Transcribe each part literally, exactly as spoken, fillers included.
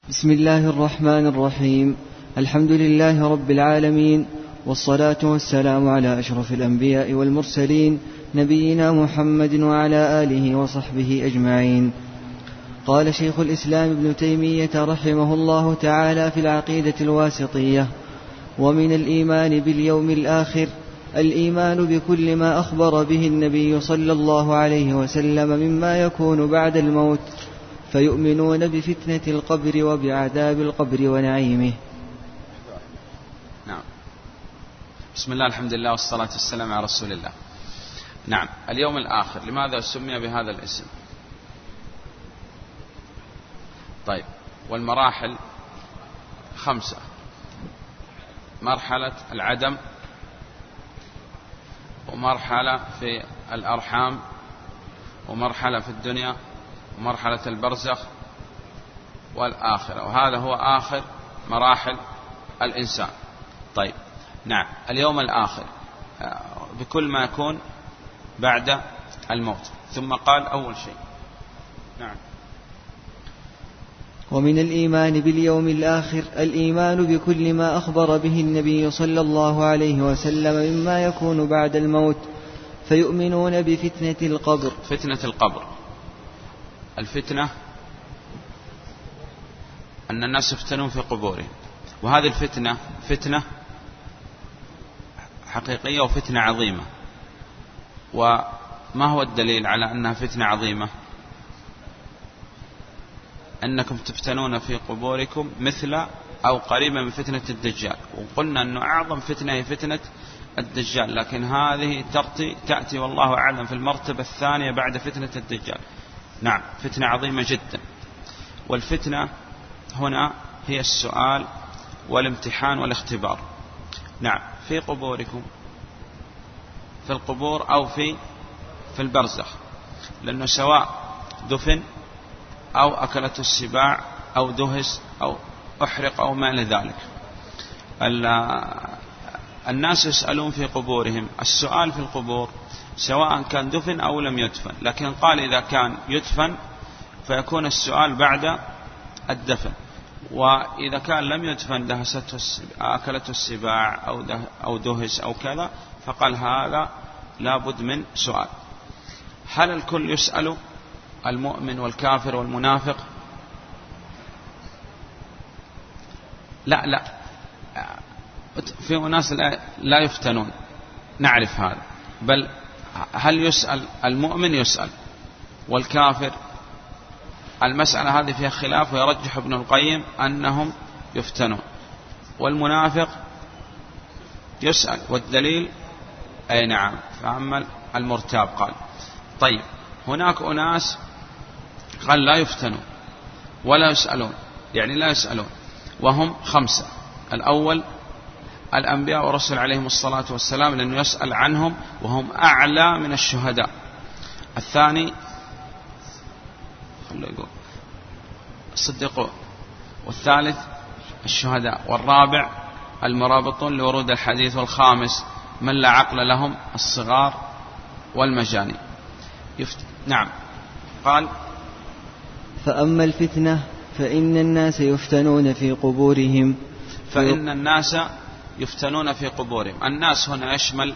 بسم الله الرحمن الرحيم. الحمد لله رب العالمين، والصلاة والسلام على أشرف الأنبياء والمرسلين، نبينا محمد وعلى آله وصحبه أجمعين. قال شيخ الإسلام ابن تيمية رحمه الله تعالى في العقيدة الواسطية: ومن الإيمان باليوم الآخر الإيمان بكل ما أخبر به النبي صلى الله عليه وسلم مما يكون بعد الموت، فيؤمنون بفتنة القبر وبعذاب القبر ونعيمه. نعم. بسم الله، الحمد لله، والصلاة والسلام على رسول الله. نعم. اليوم الآخر لماذا سمي بهذا الاسم؟ طيب، والمراحل خمسة: مرحلة العدم، ومرحلة في الأرحام، ومرحلة في الدنيا، ومرحلة البرزخ، والآخرة، وهذا هو آخر مراحل الإنسان. طيب، نعم. اليوم الآخر بكل ما يكون بعد الموت. ثم قال أول شيء: نعم. ومن الإيمان باليوم الآخر الإيمان بكل ما أخبر به النبي صلى الله عليه وسلم مما يكون بعد الموت، فيؤمنون بفتنة القبر. فتنة القبر، الفتنة أن الناس يفتنون في قبورهم، وهذه الفتنة فتنة حقيقية وفتنة عظيمة. وما هو الدليل على أنها فتنة عظيمة؟ أنكم تفتنون في قبوركم مثل أو قريبا من فتنة الدجال، وقلنا أنه أعظم فتنة هي فتنة الدجال، لكن هذه تأتي, تأتي والله أعلم في المرتبة الثانية بعد فتنة الدجال. نعم، فتنة عظيمة جدا. والفتنة هنا هي السؤال والامتحان والاختبار. نعم، في قبوركم، في القبور أو في في البرزخ، لأنه سواء دفن أو أكلته السباع أو دهس أو أحرق أو ما إلى ذلك. الناس يسألون في قبورهم. السؤال في القبور سواء كان دفن أو لم يدفن، لكن قال إذا كان يدفن فيكون السؤال بعد الدفن، وإذا كان لم يدفن دهسته أكلته السباع أو ده أو دهس أو كذا، فقال هذا لابد من سؤال. هل الكل يسأل؟ المؤمن والكافر والمنافق؟ لا لا، في ناس لا يفتنون، نعرف هذا. بل هل يسأل المؤمن؟ يسأل. والكافر المسألة هذه فيها خلاف، ويرجح ابن القيم أنهم يفتنون. والمنافق يسأل، والدليل أي نعم. فأما المرتاب قال. طيب، هناك أناس قال لا يفتنون ولا يسألون، يعني لا يسألون، وهم خمسة. الأول الأنبياء والرسل عليهم الصلاة والسلام، لأنه يسأل عنهم وهم أعلى من الشهداء. الثاني الصديقون، والثالث الشهداء، والرابع المرابطون لورود الحديث، والخامس من لا عقل لهم الصغار والمجاني. يفت... نعم. قال: فأما الفتنة فإن الناس يفتنون في قبورهم. فإن الناس يفتنون في قبورهم. الناس هنا يشمل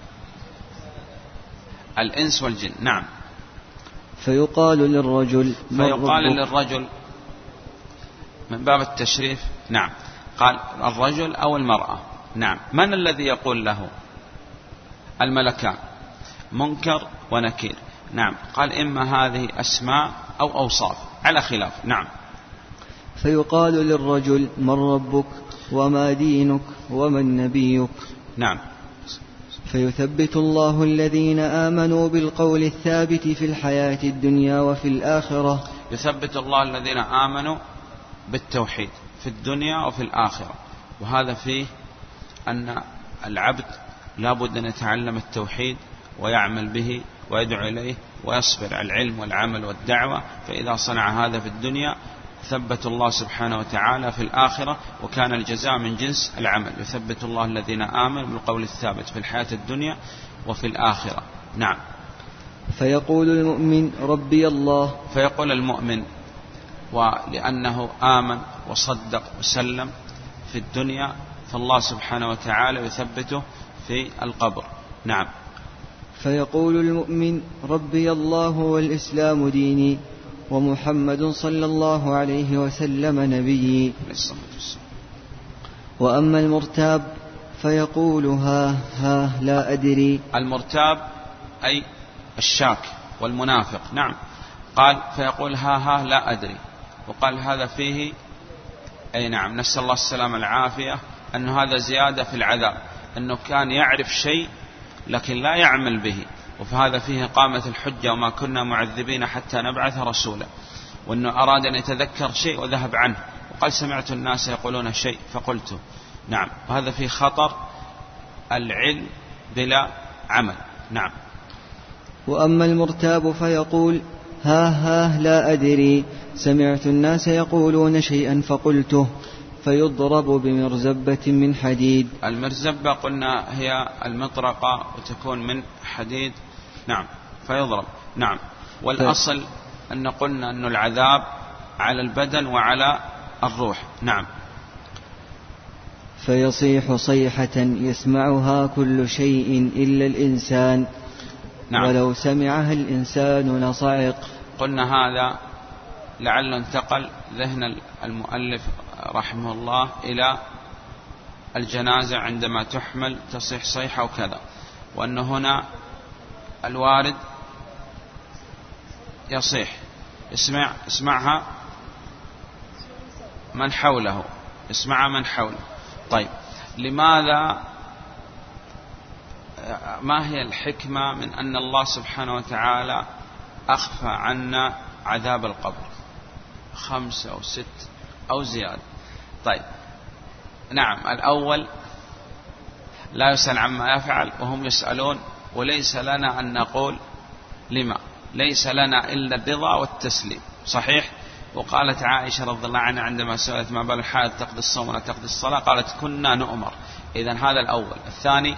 الإنس والجن. نعم. فيقال للرجل فيقال للرجل من باب التشريف. نعم. قال الرجل أو المرأة. نعم. من الذي يقول له؟ الملكان، منكر ونكير. نعم. قال إما هذه أسماء أو أوصاف على خلاف. نعم. فيقال للرجل من ربك وما دينك ومن نبيك. نعم. فيثبت الله الذين آمنوا بالقول الثابت في الحياة الدنيا وفي الآخرة. يثبت الله الذين آمنوا بالتوحيد في الدنيا وفي الآخرة. وهذا فيه أن العبد لا بد أن يتعلم التوحيد ويعمل به ويدعو إليه ويصبر على العلم والعمل والدعوة، فإذا صنع هذا في الدنيا ثبت الله سبحانه وتعالى في الآخرة، وكان الجزاء من جنس العمل. يثبت الله الذين آمنوا بالقول الثابت في الحياة الدنيا وفي الآخرة. نعم. فيقول المؤمن ربي الله. فيقول المؤمن ولأنه آمن وصدق وسلم في الدنيا، فالله سبحانه وتعالى يثبته في القبر. نعم. فيقول المؤمن: ربي الله والإسلام ديني، ومحمد صلى الله عليه وسلم نبيي. وأما المرتاب فيقول: ها ها لا أدري. المرتاب أي الشاك والمنافق. نعم. قال فيقول: ها ها لا أدري. وقال هذا فيه أي نعم نسأل الله السلامة العافية، أنه هذا زيادة في العذاب، أنه كان يعرف شيء لكن لا يعمل به، وفهذا فيه قامة الحجة: وما كنا معذبين حتى نبعث رسولا. وأنه أراد أن يتذكر شيء وذهب عنه، وقال سمعت الناس يقولون شيء فقلته. نعم. وهذا فيه خطر العلم بلا عمل. نعم. وأما المرتاب فيقول: ها ها لا أدري، سمعت الناس يقولون شيئا فقلته، فيضرب بمرزبة من حديد. المرزبة قلنا هي المطرقة وتكون من حديد. نعم. فيضرب. نعم. والأصل أن قلنا أن العذاب على البدن وعلى الروح. نعم. فيصيح صيحة يسمعها كل شيء إلا الإنسان. نعم. ولو سمعها الإنسان لصعق. قلنا هذا لعله انتقل ذهن المؤلف رحمه الله إلى الجنازة عندما تحمل تصيح صيحة وكذا، وأن هنا الوارد يصيح اسمع اسمعها من حوله، اسمعها من حوله. طيب، لماذا، ما هي الحكمة من أن الله سبحانه وتعالى أخفى عنا عذاب القبر خمسة أو ست أو زيادة؟ طيب، نعم، الأول لا يسأل عما يفعل وهم يسألون، وليس لنا أن نقول لما، ليس لنا إلا الرضا والتسليم. صحيح. وقالت عائشة رضي الله عنها عندما سألت ما بال الحائض تقضي الصوم ولا تقضي الصلاة، قالت كنا نؤمر. إذن هذا الأول. الثاني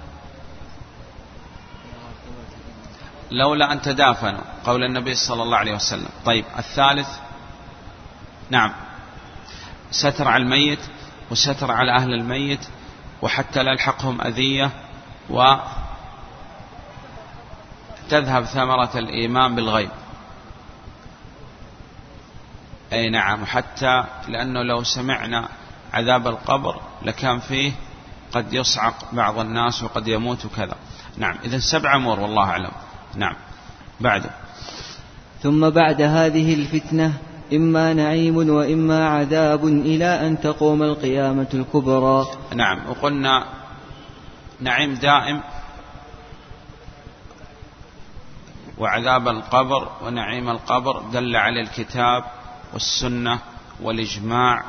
لولا أن تدافنوا، قول النبي صلى الله عليه وسلم. طيب، الثالث نعم ستر على الميت وستر على أهل الميت، وحتى لا يلحقهم أذية، وتذهب ثمرة الإيمان بالغيب. أي نعم، حتى لأنه لو سمعنا عذاب القبر لكان فيه قد يصعق بعض الناس وقد يموت وكذا. نعم. إذن سبع أمور والله أعلم. نعم. بعد ثم بعد هذه الفتنة إما نعيم وإما عذاب إلى أن تقوم القيامة الكبرى. نعم. وقلنا نعيم دائم، وعذاب القبر ونعيم القبر دل على الكتاب والسنة والإجماع.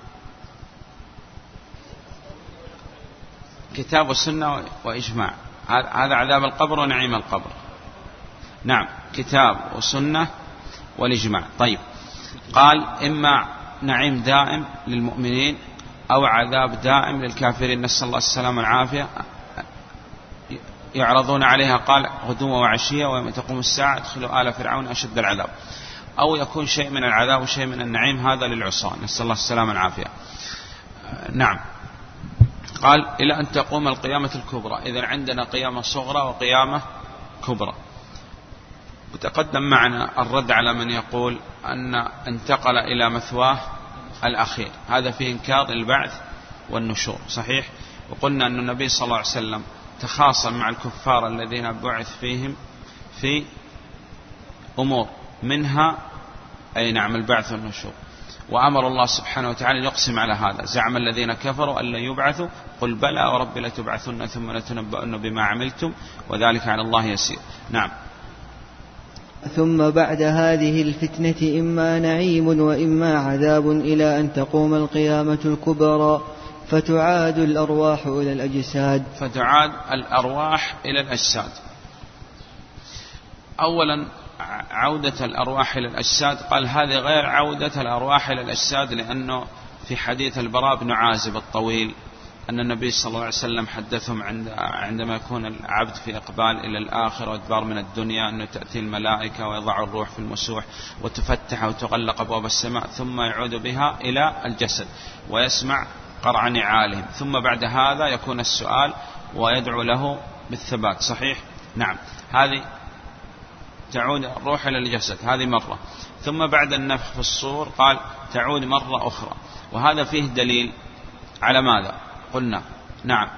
كتاب والسنة وإجماع، هذا عذاب القبر ونعيم القبر. نعم، كتاب وسنة والإجماع. طيب، قال إما نعيم دائم للمؤمنين أو عذاب دائم للكافرين، نسأل الله السلامة والعافية. يعرضون عليها قال غدوة وعشية ويوم تقوم الساعة ادخلوا آل فرعون أشد العذاب. أو يكون شيء من العذاب وشيء من النعيم، هذا للعصاة، نسأل الله السلامة والعافية. نعم. قال إلى أن تقوم القيامة الكبرى. إذن عندنا قيامة صغرى وقيامة كبرى. وتقدم معنا الرد على من يقول أن انتقل إلى مثواه الأخير، هذا فيه إنكار البعث والنشور. صحيح. وقلنا أن النبي صلى الله عليه وسلم تخاصم مع الكفار الذين بعث فيهم في أمور منها أي نعم البعث والنشور، وأمر الله سبحانه وتعالى يقسم على هذا. زعم الذين كفروا أن لن يبعثوا، قل بلى ورب لتبعثن ثم لتنبؤن بما عملتم وذلك على الله يسير. نعم. ثم بعد هذه الفتنة إما نعيم وإما عذاب إلى أن تقوم القيامة الكبرى، فتعاد الأرواح إلى الأجساد. فتعاد الأرواح إلى الأجساد. أولا عودة الأرواح إلى الأجساد، قال هذه غير عودة الأرواح إلى الأجساد، لأنه في حديث البراء بن عازب الطويل أن النبي صلى الله عليه وسلم حدثهم عند عندما يكون العبد في إقبال إلى الآخرة وإدبار من الدنيا أنه تأتي الملائكة ويضع الروح في المسوح وتفتح وتغلق أبواب السماء ثم يعود بها إلى الجسد ويسمع قرع نعالهم، ثم بعد هذا يكون السؤال ويدعو له بالثبات. صحيح؟ نعم. هذه تعود الروح إلى الجسد، هذه مرة. ثم بعد النفخ في الصور قال تعود مرة أخرى، وهذا فيه دليل على ماذا؟ قلنا نعم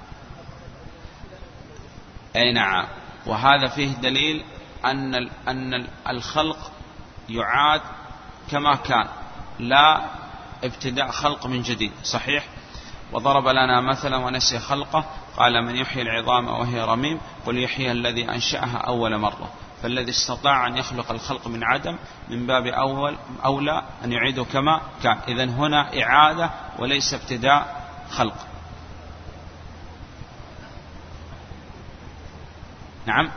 أي نعم، وهذا فيه دليل أن أن الخلق يعاد كما كان، لا ابتداء خلق من جديد. صحيح؟ وضرب لنا مثلا ونسي خلقه قال من يحيي العظام وهي رميم قل يحيي الذي أنشأها أول مرة. فالذي استطاع أن يخلق الخلق من عدم من باب أول أولى أن يعيده كما كان. إذن هنا إعادة وليس ابتداء خلق. نعم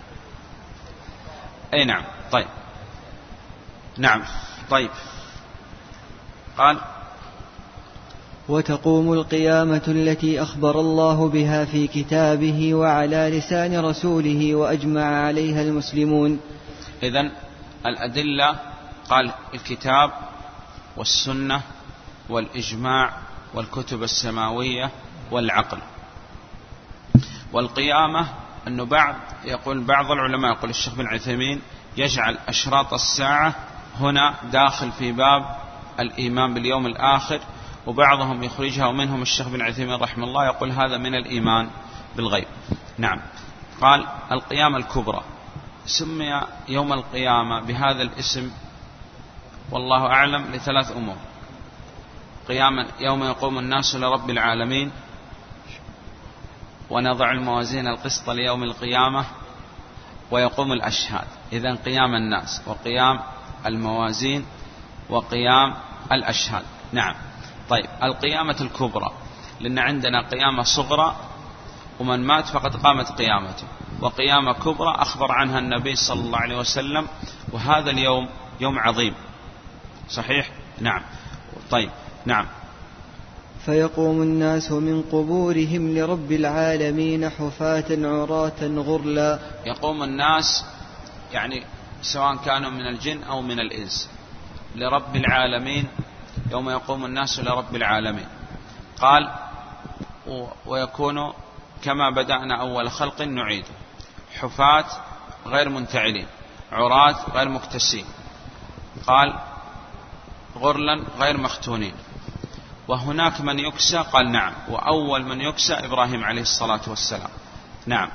أي نعم. طيب نعم. طيب قال وتقوم القيامة التي أخبر الله بها في كتابه وعلى لسان رسوله وأجمع عليها المسلمون. إذن الأدلة قال الكتاب والسنة والإجماع والكتب السماوية والعقل. والقيامة أنه بعض يقول بعض العلماء يقول الشيخ بن عثيمين يجعل أشراط الساعة هنا داخل في باب الإيمان باليوم الآخر، وبعضهم يخرجها ومنهم الشيخ بن عثيمين رحمه الله يقول هذا من الإيمان بالغيب. نعم. قال القيامة الكبرى سمي يوم القيامة بهذا الاسم والله أعلم لثلاث أمور: قياما يوم يقوم الناس لرب العالمين، ونضع الموازين القسط ليوم القيامة، ويقوم الأشهاد. إذن قيام الناس وقيام الموازين وقيام الأشهاد. نعم. طيب القيامة الكبرى لأن عندنا قيامة صغرى ومن مات فقد قامت قيامته، وقيامة كبرى أخبر عنها النبي صلى الله عليه وسلم، وهذا اليوم يوم عظيم. صحيح؟ نعم. طيب نعم. فيقوم الناس من قبورهم لرب العالمين حفاة عراة غرلا. يقوم الناس يعني سواء كانوا من الجن أو من الإنس لرب العالمين يوم يقوم الناس لرب العالمين. قال ويكون كما بدأنا أول خلق نعيده، حفاة غير منتعلين، عراة غير مكتسين، قال غرلا غير مختونين. وهناك من يكسى، قال نعم، وأول من يكسى إبراهيم عليه الصلاة والسلام. نعم.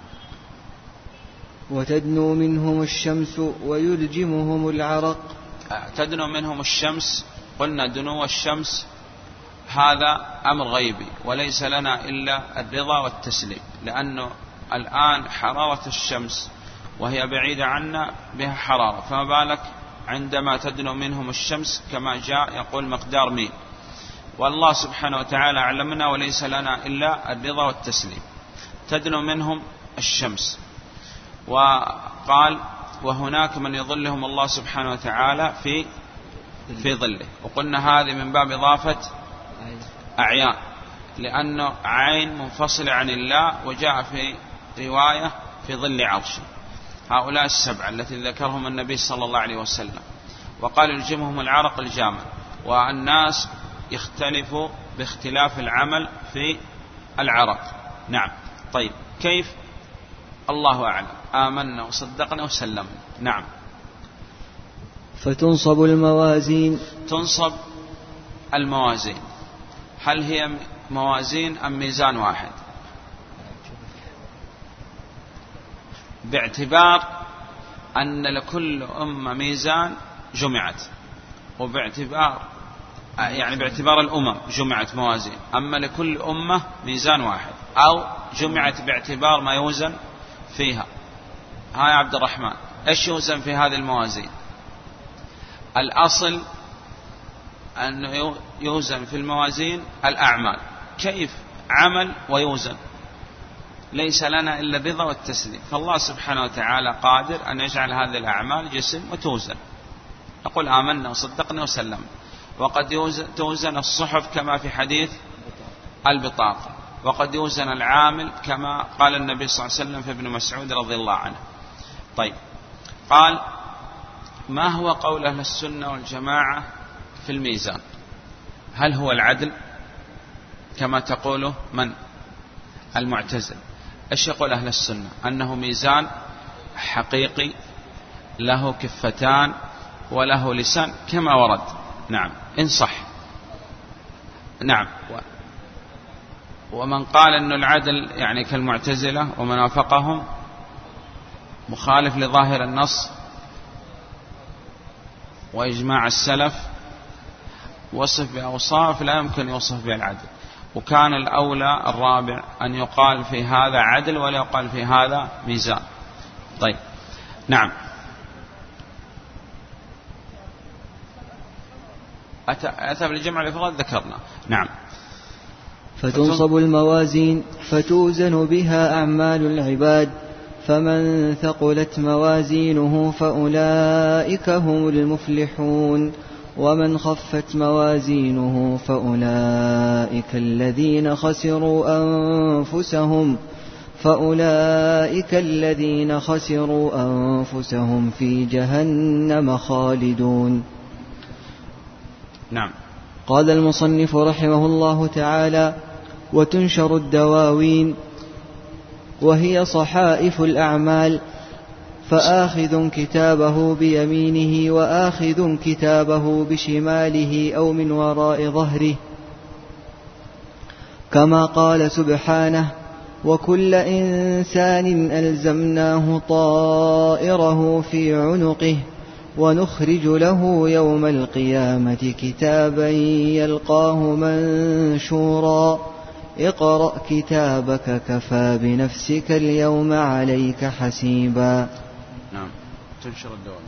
وتدنو منهم الشمس ويلجمهم العرق. تدنو منهم الشمس، قلنا دنو الشمس هذا أمر غيبي وليس لنا إلا الرضا والتسليم، لأنه الآن حرارة الشمس وهي بعيدة عنا بها حرارة، فما بالك عندما تدنو منهم الشمس كما جاء يقول مقدار ميل. والله سبحانه وتعالى علمنا وليس لنا إلا الرضا والتسليم. تدنو منهم الشمس، وقال وهناك من يظلهم الله سبحانه وتعالى في في ظله. وقلنا هذه من باب إضافة أعيان، لأنه عين منفصلة عن الله، وجاء في رواية في ظل عرشه. هؤلاء السبعة التي ذكرهم النبي صلى الله عليه وسلم. وقال يلجمهم العرق الجامع. والناس يختلف باختلاف العمل في العرق. نعم. طيب كيف؟ الله أعلم. آمنا وصدقنا وسلمنا. نعم. فتنصب الموازين. تنصب الموازين. هل هي موازين أم ميزان واحد؟ باعتبار أن لكل أمة ميزان جمعت، وباعتبار يعني باعتبار الأمم جمعت موازين، أما لكل أمة ميزان واحد، أو جمعت باعتبار ما يوزن فيها. ها يا عبد الرحمن، إيش يوزن في هذه الموازين؟ الأصل أنه يوزن في الموازين الأعمال. كيف عمل ويوزن؟ ليس لنا إلا الرضا والتسليم. فالله سبحانه وتعالى قادر أن يجعل هذه الأعمال جسم وتوزن. نقول آمنا وصدقنا وسلمنا. وقد توزن الصحف كما في حديث البطاقة، وقد يوزن العامل كما قال النبي صلى الله عليه وسلم في ابن مسعود رضي الله عنه. طيب، قال: ما هو قول أهل السنة والجماعة في الميزان؟ هل هو العدل كما تقوله من؟ المعتزلة. ايش يقول أهل السنة؟ أنه ميزان حقيقي له كفتان وله لسان كما ورد. نعم، إن صح. نعم. ومن قال أن العدل يعني كالمعتزلة ومن وافقهم مخالف لظاهر النص وإجماع السلف، وصف بأوصاف لا يمكن يوصف بها العدل. وكان الأولى الرابع أن يقال في هذا عدل ولا يقال في هذا ميزان. طيب، نعم. أتى بالجمع الإفراد ذكرنا. نعم. فتنصب الموازين فتوزن بها أعمال العباد، فمن ثقلت موازينه فأولئك هم المفلحون، ومن خفت موازينه فأولئك الذين خسروا أنفسهم فأولئك الذين خسروا أنفسهم في جهنم خالدون. نعم. قال المصنف رحمه الله تعالى: وتنشر الدواوين، وهي صحائف الأعمال، فآخذ كتابه بيمينه وآخذ كتابه بشماله أو من وراء ظهره، كما قال سبحانه: وكل إنسان ألزمناه طائره في عنقه ونخرج له يوم القيامة كتابا يلقاه منشورا اقرأ كتابك كفى بنفسك اليوم عليك حسيبا. نعم. تنشر الدواوين.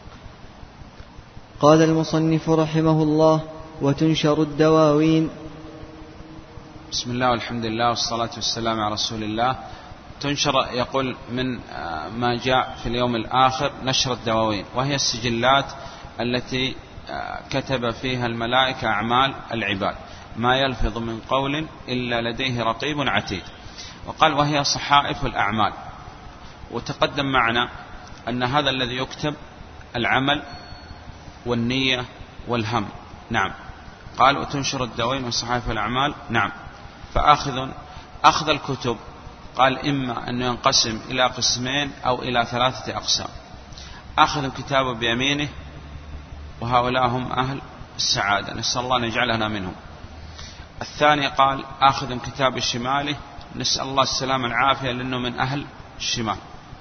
قال المصنف رحمه الله: وتنشر الدواوين. بسم الله والحمد لله والصلاة والسلام على رسول الله. تنشر، يقول من ما جاء في اليوم الآخر نشر الدواوين، وهي السجلات التي كتب فيها الملائكة أعمال العباد، ما يلفظ من قول إلا لديه رقيب عتيد. وقال: وهي صحائف الأعمال. وتقدم معنا أن هذا الذي يكتب العمل والنية والهم. نعم. قال: وتنشر الدواوين وصحائف الأعمال. نعم. فأخذ أخذ الكتب، قال: إما أن ينقسم إلى قسمين أو إلى ثلاثة أقسام. أخذ كتابه بيمينه، وهؤلاء هم أهل السعادة، نسأل الله أن يجعلنا منهم. الثاني قال: آخذ كتاب شماله، نسأل الله السلام العافية لأنه من أهل الشمال.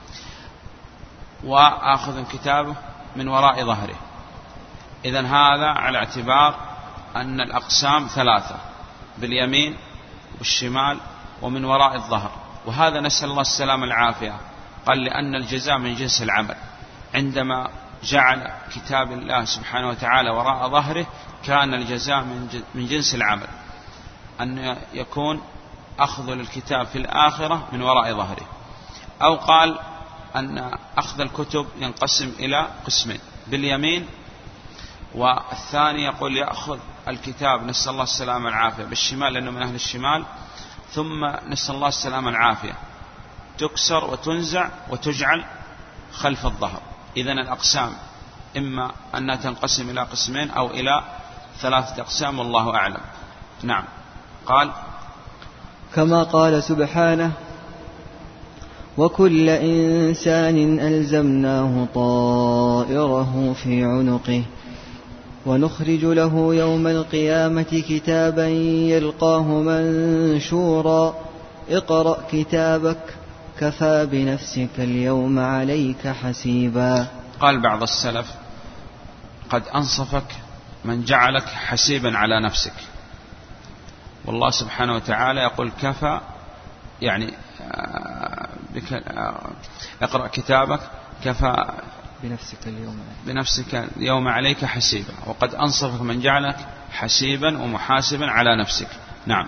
وآخذ كتابه من وراء ظهره. إذن هذا على اعتبار أن الأقسام ثلاثة: باليمين والشمال ومن وراء الظهر. وهذا نسأل الله السلام العافية، قال: لأن الجزاء من جنس العمل. عندما جعل كتاب الله سبحانه وتعالى وراء ظهره كان الجزاء من جنس العمل، أن يكون أخذ الكتاب في الآخرة من وراء ظهره. أو قال أن أخذ الكتب ينقسم إلى قسمين: باليمين، والثاني يقول يأخذ الكتاب نسأل الله السلام العافية بالشمال لأنه من أهل الشمال، ثم نسأل الله السلام العافية تكسر وتنزع وتجعل خلف الظهر. إذن الأقسام إما أنها تنقسم إلى قسمين أو إلى ثلاثة أقسام، والله أعلم. نعم. قال: كما قال سبحانه: وكل إنسان ألزمناه طائره في عنقه ونخرج له يوم القيامة كتابا يلقاه منشورا اقرأ كتابك كفى بنفسك اليوم عليك حسيبا. قال بعض السلف: قد أنصفك من جعلك حسيبا على نفسك. والله سبحانه وتعالى يقول: كفى، يعني اقرأ كتابك كفى بنفسك اليوم بنفسك اليوم عليك حسيبا. وقد أنصفك من جعلك حسيبا ومحاسبا على نفسك. نعم.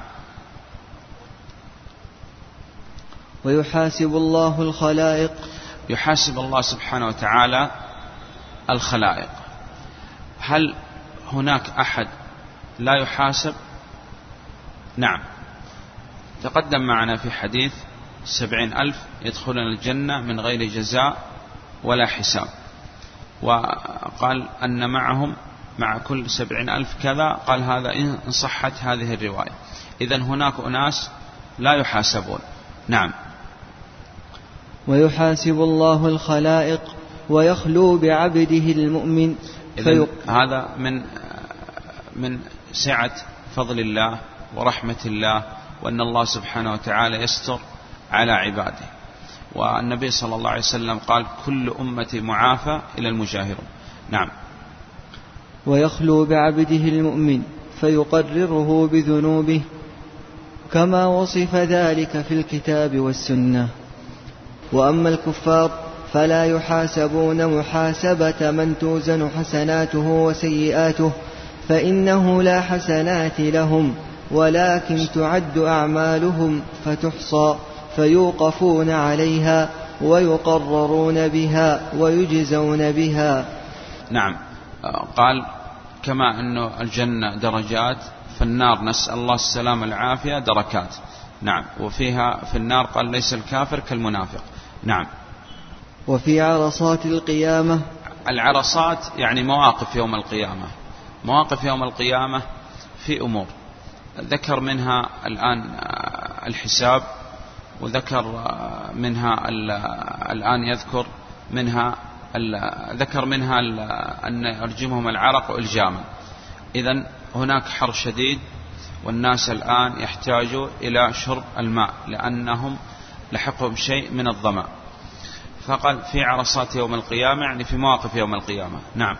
ويحاسب الله الخلائق. يحاسب الله سبحانه وتعالى الخلائق. هل هناك أحد لا يحاسب؟ نعم، تقدم معنا في حديث سبعين ألف يدخلون الجنة من غير جزاء ولا حساب، وقال أن معهم مع كل سبعين ألف كذا، قال هذا إن صحت هذه الرواية. إذن هناك أناس لا يحاسبون. نعم. ويحاسب الله الخلائق ويخلو بعبده المؤمن. إذن هذا من من سعة فضل الله ورحمة الله، وأن الله سبحانه وتعالى يستر على عباده. والنبي صلى الله عليه وسلم قال كل أمتي معافى إلى المجاهرون. نعم. ويخلو بعبده المؤمن فيقرره بذنوبه كما وصف ذلك في الكتاب والسنة. وأما الكفار فلا يحاسبون محاسبة من توزن حسناته وسيئاته، فإنه لا حسنات لهم، ولكن تعد أعمالهم فتحصى فيوقفون عليها ويقررون بها ويجزون بها. نعم. قال كما أن الجنة درجات، فالنار نسأل الله السلام العافية دركات. نعم. وفيها في النار قال ليس الكافر كالمنافق. نعم. وفي عرصات القيامة، العرصات يعني مواقف يوم القيامة. مواقف يوم القيامة في أمور ذكر منها الآن الحساب، وذكر منها الآن يذكر منها ذكر منها أن يرجمهم العرق إلجاما. إذن هناك حر شديد، والناس الآن يحتاجوا إلى شرب الماء لأنهم لحقهم شيء من الظمأ. فقال في عرصات يوم القيامة يعني في مواقف يوم القيامة. نعم.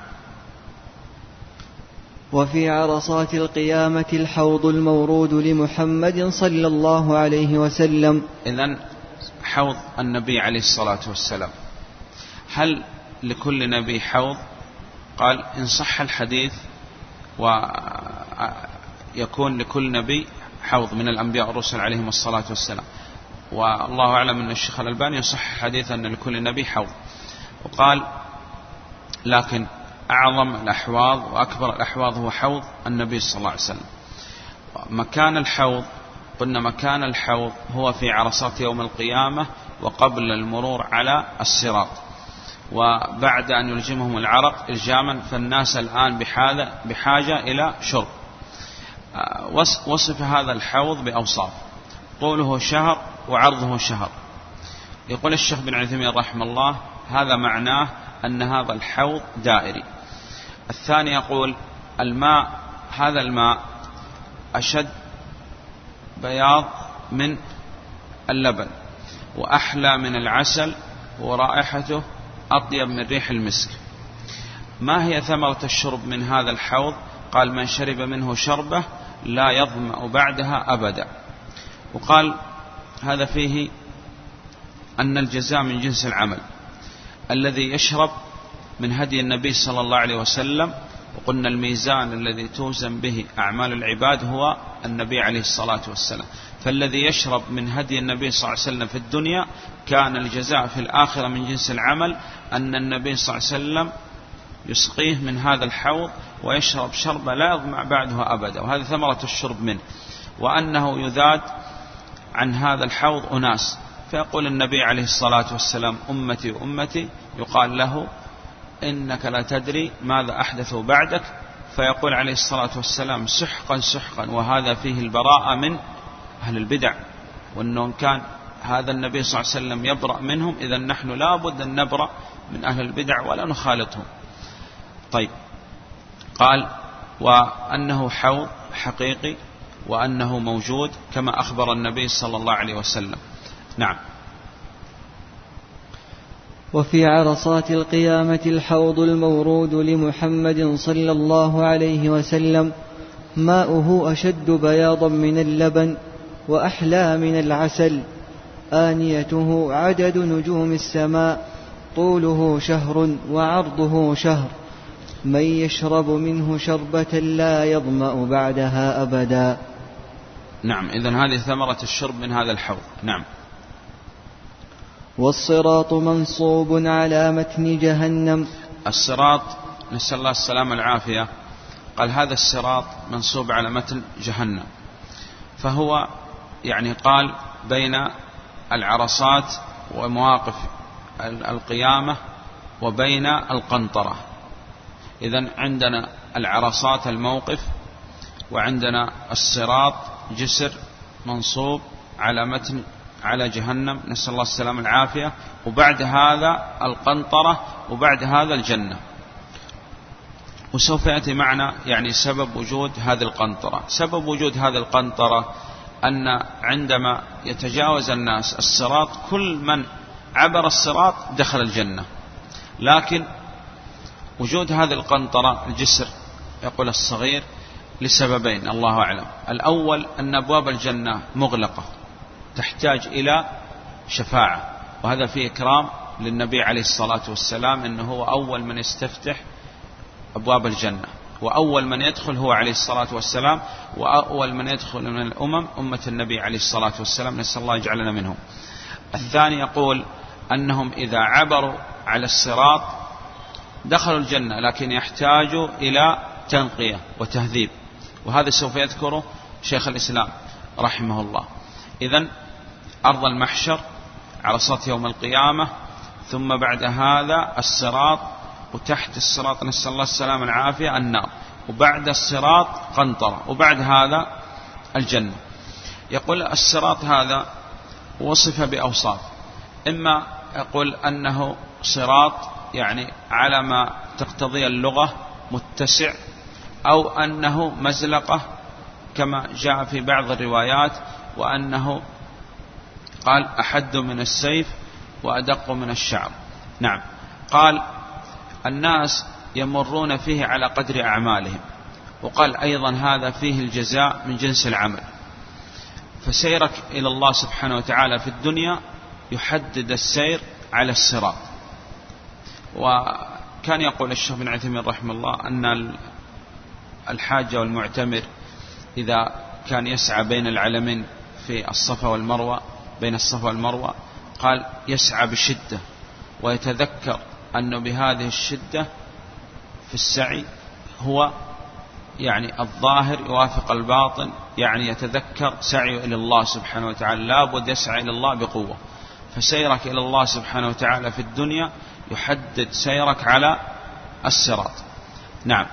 وفي عرصات القيامة الحوض المورود لمحمد صلى الله عليه وسلم. إذن حوض النبي عليه الصلاة والسلام. هل لكل نبي حوض؟ قال إن صح الحديث ويكون لكل نبي حوض من الأنبياء والرسل عليهم الصلاة والسلام. والله أعلم أن الشيخ الألباني يصح الحديث أن لكل نبي حوض. وقال لكن أعظم الأحواض وأكبر الأحواض هو حوض النبي صلى الله عليه وسلم. مكان الحوض قلنا مكان الحوض هو في عرصات يوم القيامة وقبل المرور على الصراط، وبعد أن يلجمهم العرق إلجاما، فالناس الآن بحاجة إلى شرب. وصف هذا الحوض بأوصاف، طوله شهر وعرضه شهر. يقول الشيخ بن عثيمين رحمه الله هذا معناه أن هذا الحوض دائري. الثاني يقول الماء، هذا الماء أشد بياض من اللبن وأحلى من العسل ورائحته أطيب من ريح المسك. ما هي ثمرة الشرب من هذا الحوض؟ قال من شرب منه شربة لا يظمأ بعدها أبدا. وقال هذا فيه أن الجزاء من جنس العمل. الذي يشرب من هدي النبي صلى الله عليه وسلم، وقلنا الميزان الذي توزن به أعمال العباد هو النبي عليه الصلاة والسلام، فالذي يشرب من هدي النبي صلى الله عليه وسلم في الدنيا كان الجزاء في الآخرة من جنس العمل، أن النبي صلى الله عليه وسلم يسقيه من هذا الحوض ويشرب شربة لا يظمأ بعدها أبدا، وهذه ثمرة الشرب منه. وأنه يذاد عن هذا الحوض أناس، فيقول النبي عليه الصلاة والسلام أمتي أمتي، يقال له إنك لا تدري ماذا أحدثوا بعدك، فيقول عليه الصلاة والسلام سحقا سحقا، وهذا فيه البراءة من أهل البدع، وأنه كان هذا النبي صلى الله عليه وسلم يبرأ منهم، إذا نحن لا بد أن نبرأ من أهل البدع ولا نخالطهم. طيب، قال وأنه حوض حقيقي وأنه موجود كما أخبر النبي صلى الله عليه وسلم. نعم. وفي عرصات القيامة الحوض المورود لمحمد صلى الله عليه وسلم ماؤه أشد بياضا من اللبن وأحلى من العسل، آنيته عدد نجوم السماء، طوله شهر وعرضه شهر، من يشرب منه شربة لا يظمأ بعدها أبدا. نعم. إذن هذه ثمرة الشرب من هذا الحوض. نعم. والصراط منصوب على متن جهنم. الصراط نسأل الله السلامة العافية. قال هذا الصراط منصوب على متن جهنم، فهو يعني قال بين العرصات ومواقف القيامة وبين القنطرة. إذن عندنا العرصات الموقف، وعندنا الصراط جسر منصوب على متن على جهنم، نسأل الله السلامة العافية، وبعد هذا القنطرة، وبعد هذا الجنة. وسوف يأتي معنا يعني سبب وجود هذه القنطرة. سبب وجود هذه القنطرة أن عندما يتجاوز الناس الصراط، كل من عبر الصراط دخل الجنة، لكن وجود هذه القنطرة الجسر يقول الصغير لسببين الله أعلم. الأول أن أبواب الجنة مغلقة تحتاج إلى شفاعة، وهذا فيه إكرام للنبي عليه الصلاة والسلام، إنه هو أول من يستفتح أبواب الجنة، وأول من يدخل هو عليه الصلاة والسلام، وأول من يدخل من الأمم أمة النبي عليه الصلاة والسلام، نسأل الله يجعلنا منهم. الثاني يقول أنهم إذا عبروا على الصراط دخلوا الجنة، لكن يحتاجوا إلى تنقية وتهذيب، وهذا سوف يذكره شيخ الإسلام رحمه الله. إذن أرض المحشر، عرصات يوم القيامة، ثم بعد هذا الصراط، وتحت الصراط نسأل الله السلامة العافية النار، وبعد الصراط قنطرة، وبعد هذا الجنة. يقول الصراط هذا وصف بأوصاف، إما يقول أنه صراط يعني على ما تقتضي اللغة متسع، أو أنه مزلقة كما جاء في بعض الروايات، وأنه قال أحد من السيف وأدق من الشعر. نعم. قال الناس يمرون فيه على قدر أعمالهم، وقال أيضا هذا فيه الجزاء من جنس العمل. فسيرك إلى الله سبحانه وتعالى في الدنيا يحدد السير على الصراط. وكان يقول الشيخ بن عثيمين رحمه الله أن الحاج والمعتمر إذا كان يسعى بين العلمين في الصفا والمروة، بين الصفا والمروة، قال يسعى بشدة، ويتذكر أنه بهذه الشدة في السعي هو يعني الظاهر يوافق الباطن، يعني يتذكر سعيه إلى الله سبحانه وتعالى، لابد يسعى إلى الله بقوة. فسيرك إلى الله سبحانه وتعالى في الدنيا يحدد سيرك على الصراط. نعم.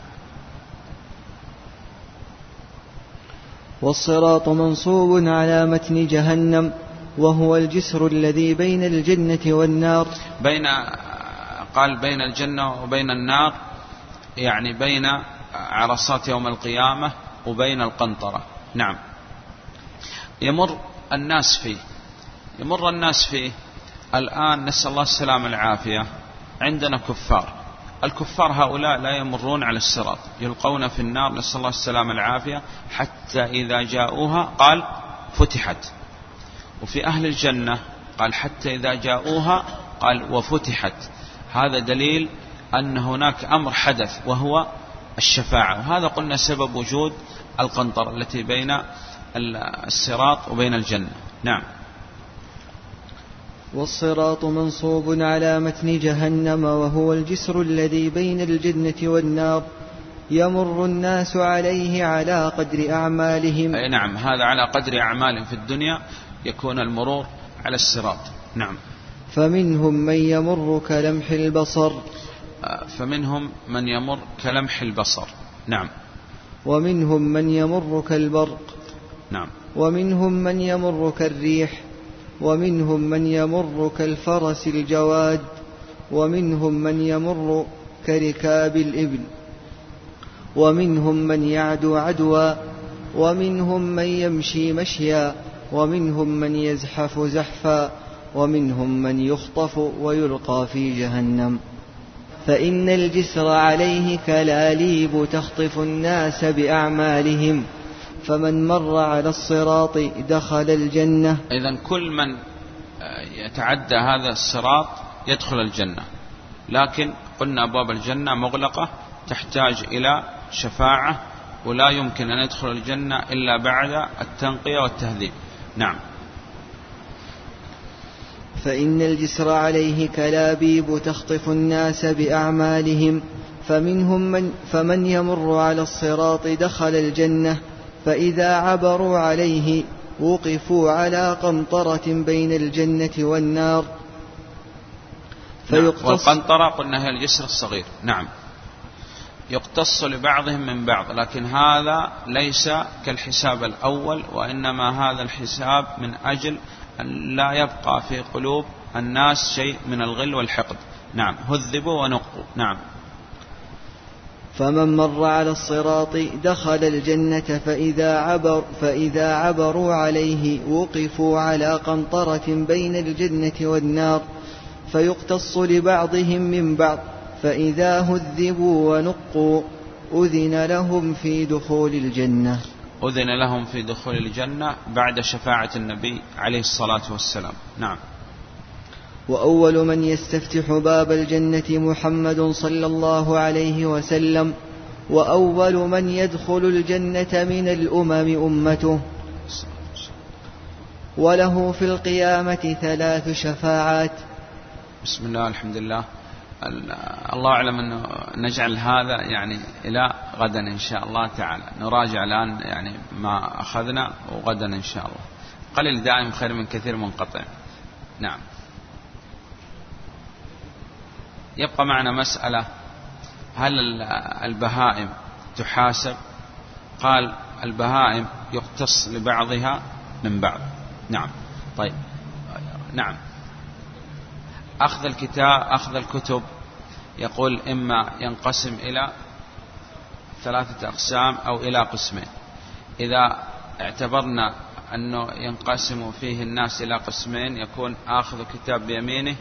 والصراط منصوب على متن جهنم، وهو الجسر الذي بين الجنة والنار. بين قال بين الجنة وبين النار، يعني بين عرصات يوم القيامة وبين القنطرة. نعم. يمر الناس فيه يمر الناس فيه الآن، نسأل الله السلامة العافية. عندنا كفار، الكفار هؤلاء لا يمرون على الصراط، يلقون في النار، نسأل الله السلامة العافية، حتى إذا جاءوها قال فتحت. وفي أهل الجنة قال حتى إذا جاءوها قال وفتحت. هذا دليل أن هناك أمر حدث وهو الشفاعة، وهذا قلنا سبب وجود القنطرة التي بين الصراط وبين الجنة. نعم. والصراط منصوب على متن جهنم، وهو الجسر الذي بين الجنة والنار، يمر الناس عليه على قدر أعمالهم. أي نعم، هذا على قدر أعمالهم في الدنيا يكون المرور على الصراط. نعم. فمنهم من يمر كلمح البصر فمنهم من يمر كلمح البصر. نعم. ومنهم من يمر كالبرق. نعم. ومنهم من يمر كالريح، ومنهم من يمر كالفرس الجواد، ومنهم من يمر كركاب الإبل، ومنهم من يعدو عدوا، ومنهم من يمشي مشيا، ومنهم من يزحف زحفا، ومنهم من يخطف ويلقى في جهنم. فإن الجسر عليه كلاليب تخطف الناس بأعمالهم، فمن مر على الصراط دخل الجنة. إذن كل من يتعدى هذا الصراط يدخل الجنة، لكن قلنا أبواب الجنة مغلقة تحتاج إلى شفاعة، ولا يمكن أن يدخل الجنة إلا بعد التنقية والتهذيب. نعم. فإن الجسر عليه كلابيب تخطف الناس بأعمالهم، فمنهم من فمن يمر على الصراط دخل الجنة، فإذا عبروا عليه وقفوا على قنطرة بين الجنة والنار فيقتص. والقنطرة قلنا هي الجسر الصغير. نعم. يقتص لبعضهم من بعض، لكن هذا ليس كالحساب الأول، وإنما هذا الحساب من أجل أن لا يبقى في قلوب الناس شيء من الغل والحقد. نعم. هذبوا ونقوا. نعم. فمن مر على الصراط دخل الجنة فإذا, عبر فإذا عبروا عليه وقفوا على قنطرة بين الجنة والنار فيقتص لبعضهم من بعض، فإذا هذبوا ونقوا أذن لهم في دخول الجنة. أذن لهم في دخول الجنة بعد شفاعة النبي عليه الصلاة والسلام. نعم. وأول من يستفتح باب الجنة محمد صلى الله عليه وسلم، وأول من يدخل الجنة من الأمم أمته، وله في القيامة ثلاث شفاعات. بسم الله، الحمد لله. الله أعلم أنه نجعل هذا يعني إلى غدا إن شاء الله تعالى، نراجع الآن يعني ما أخذنا، وغدا إن شاء الله. قليل دائم خير من كثير منقطع. نعم. يبقى معنا مسألة: هل البهائم تحاسب؟ قال البهائم يقتص لبعضها من بعض. نعم. طيب. نعم. أخذ الكتاب أخذ الكتب يقول إما ينقسم إلى ثلاثة أقسام أو إلى قسمين. إذا اعتبرنا أنه ينقسم فيه الناس إلى قسمين، يكون آخذ كتاب بيمينه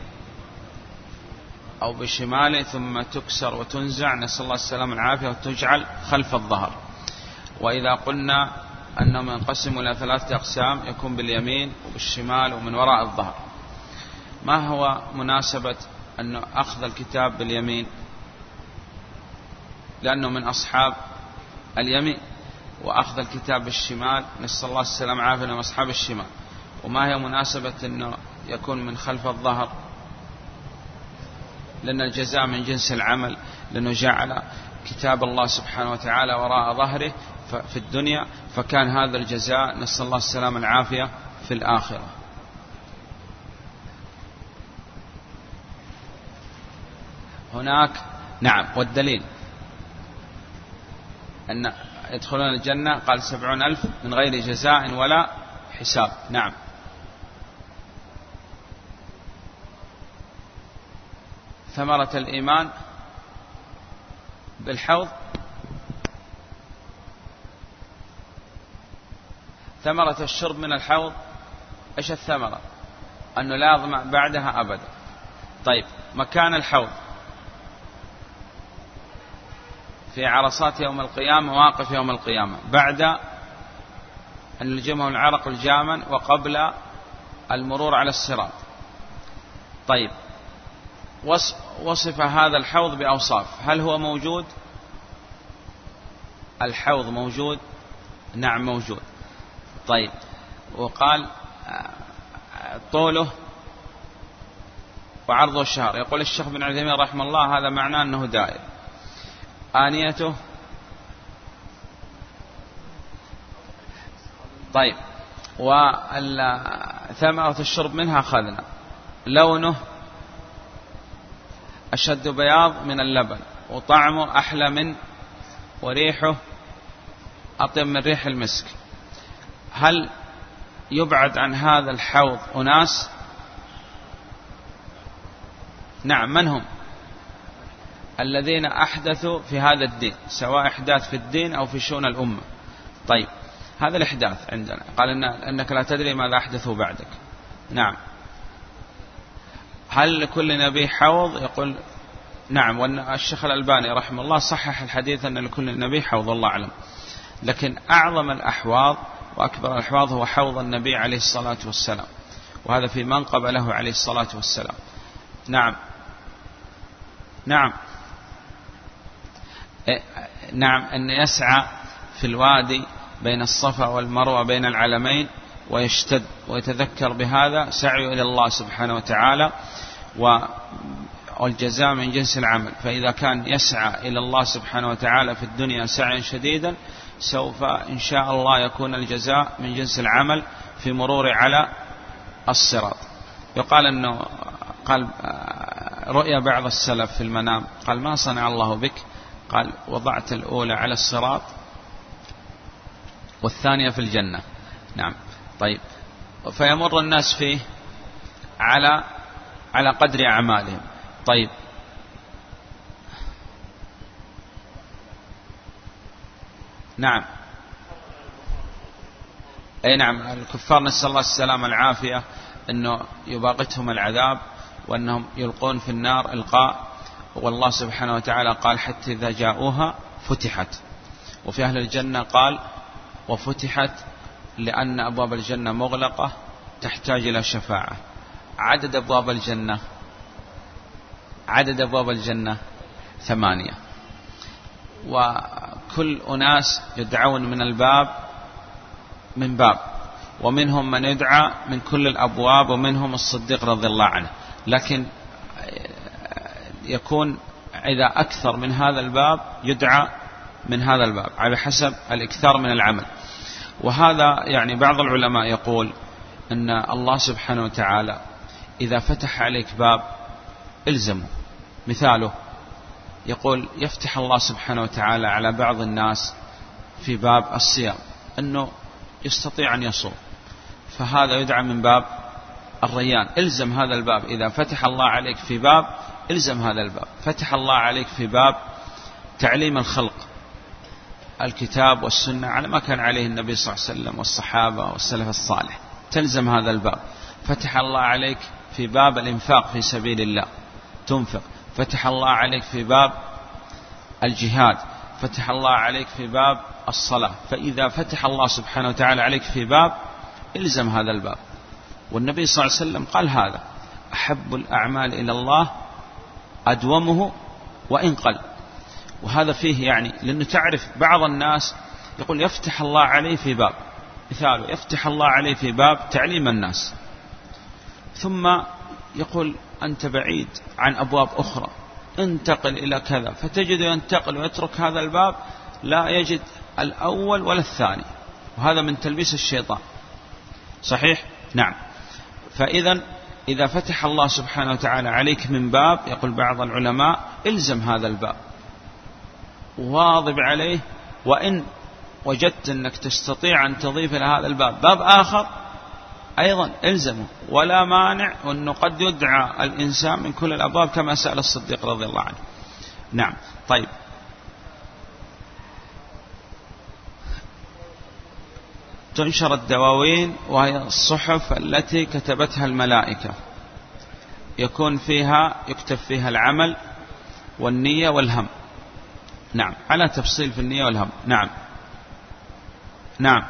أو بشماله ثم تكسر وتنزع، نسأل الله السلامة والعافية، وتجعل خلف الظهر. وإذا قلنا أنهم ينقسموا إلى ثلاثة أقسام، يكون باليمين وبالشمال ومن وراء الظهر. ما هو مناسبة أنه أخذ الكتاب باليمين؟ لأنه من أصحاب اليمين. وأخذ الكتاب بالشمال، نسأل الله السلامة والعافية، من أصحاب الشمال. وما هي مناسبة أنه يكون من خلف الظهر؟ لأن الجزاء من جنس العمل، لأنه جعل كتاب الله سبحانه وتعالى وراء ظهره في الدنيا، فكان هذا الجزاء نسأل الله السلامة والعافية في الآخرة. هناك نعم. والدليل أن يدخلون الجنة قال سبعون ألف من غير جزاء ولا حساب. نعم. ثمرة الإيمان بالحوض، ثمرة الشرب من الحوض، إيش الثمرة؟ أنه لا يظمأ بعدها أبدا. طيب، مكان الحوض في عرصات يوم القيامة، مواقف يوم القيامة، بعد أن يلجمه العرق الجاما وقبل المرور على الصراط. طيب، وصف هذا الحوض بأوصاف، هل هو موجود؟ الحوض موجود؟ نعم موجود. طيب، وقال طوله وعرضه الشهر. يقول الشيخ بن عثيمين رحمه الله هذا معناه أنه دائر. آنيته، طيب، وثمرة الشرب منها أخذنا. لونه أشد بياض من اللبن، وطعمه أحلى من، وريحه أطيب من ريح المسك. هل يبعد عن هذا الحوض أناس؟ نعم. من هم؟ الذين أحدثوا في هذا الدين، سواء إحداث في الدين أو في شؤون الأمة. طيب، هذا الإحداث عندنا قال إن أنك لا تدري ماذا أحدثوا بعدك. نعم. هل لكل نبي حوض؟ يقول نعم. والشيخ الألباني رحمه الله صحح الحديث أن لكل نبي حوض، الله أعلم. لكن أعظم الأحواض وأكبر الأحواض هو حوض النبي عليه الصلاة والسلام، وهذا في منقب له عليه الصلاة والسلام. نعم. نعم. نعم. أن يسعى في الوادي بين الصفا والمروة بين العلمين ويشتد ويتذكر بهذا سعيه إلى الله سبحانه وتعالى، والجزاء من جنس العمل. فإذا كان يسعى إلى الله سبحانه وتعالى في الدنيا سعيا شديدا، سوف إن شاء الله يكون الجزاء من جنس العمل في مرور على الصراط. يقال أنه قال رؤيا بعض السلف في المنام، قال ما صنع الله بك؟ قال وضعت الأولى على الصراط والثانية في الجنة. نعم. طيب، فيمر الناس فيه على على قدر أعمالهم. طيب، نعم، أي نعم، الكفار نسأل الله السلامة والعافية أنه يباغتهم العذاب وأنهم يلقون في النار إلقاء، والله سبحانه وتعالى قال حتى إذا جاءوها فتحت. وفي أهل الجنة قال وفتحت لأن أبواب الجنة مغلقة تحتاج إلى شفاعة. عدد أبواب الجنة عدد أبواب الجنة ثمانية، وكل أناس يدعون من الباب من باب، ومنهم من يدعى من كل الأبواب، ومنهم الصديق رضي الله عنه. لكن يكون إذا أكثر من هذا الباب يدعى من هذا الباب على حسب الإكثار من العمل. وهذا يعني بعض العلماء يقول أن الله سبحانه وتعالى إذا فتح عليك باب إلزمه. مثاله يقول يفتح الله سبحانه وتعالى على بعض الناس في باب الصيام أنه يستطيع أن يصوم، فهذا يدعى من باب الريان. إلزم هذا الباب. إذا فتح الله عليك في باب إلزم هذا الباب. فتح الله عليك في باب تعليم الخلق الكتاب والسنة على ما كان عليه النبي صلى الله عليه وسلم والصحابة والسلف الصالح، تلزم هذا الباب. فتح الله عليك في باب الإنفاق في سبيل الله، تنفق. فتح الله عليك في باب الجهاد. فتح الله عليك في باب الصلاة. فإذا فتح الله سبحانه وتعالى عليك في باب إلزم هذا الباب. والنبي صلى الله عليه وسلم قال هذا أحب الأعمال إلى الله أدومه وإن قل. وهذا فيه يعني لأنه تعرف بعض الناس يقول يفتح الله عليه في باب، مثاله يفتح الله عليه في باب تعليم الناس، ثم يقول أنت بعيد عن أبواب أخرى انتقل إلى كذا، فتجد ينتقل ويترك هذا الباب لا يجد الأول ولا الثاني، وهذا من تلبيس الشيطان. صحيح؟ نعم. فإذا إذا فتح الله سبحانه وتعالى عليك من باب، يقول بعض العلماء إلزم هذا الباب واظب عليه، وإن وجدت أنك تستطيع أن تضيف إلى هذا الباب باب آخر أيضا إلزمه، ولا مانع، وأنه قد يدعى الإنسان من كل الأبواب كما سأل الصديق رضي الله عنه. نعم. طيب، تنشر الدواوين وهي الصحف التي كتبتها الملائكة، يكون فيها يكتب فيها العمل والنية والهم. نعم، على تفصيل في النية والهم. نعم. نعم.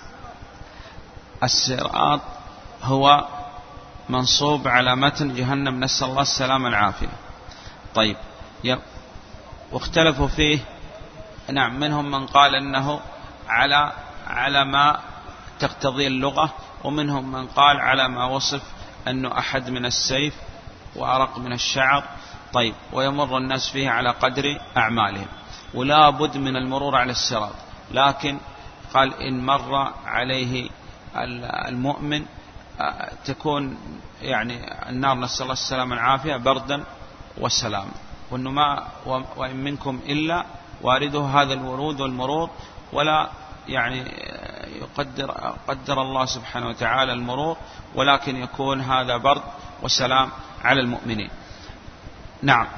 الصراط هو منصوب على متن جهنم، نسأل الله السلامة والعافية. طيب، واختلفوا فيه. نعم، منهم من قال أنه على على ما تقتضي اللغة، ومنهم من قال على ما وصف أنه أحد من السيف وأرق من الشعر. طيب، ويمر الناس فيه على قدر أعمالهم، ولا بد من المرور على الصراط. لكن قال إن مر عليه المؤمن تكون يعني النار، نسأل الله السلامة والعافية، بردا والسلام، وأنه ما وإن منكم إلا وارده هذا الورود والمرور، ولا يعني يقدر قدر الله سبحانه وتعالى المرور، ولكن يكون هذا برد وسلام على المؤمنين. نعم.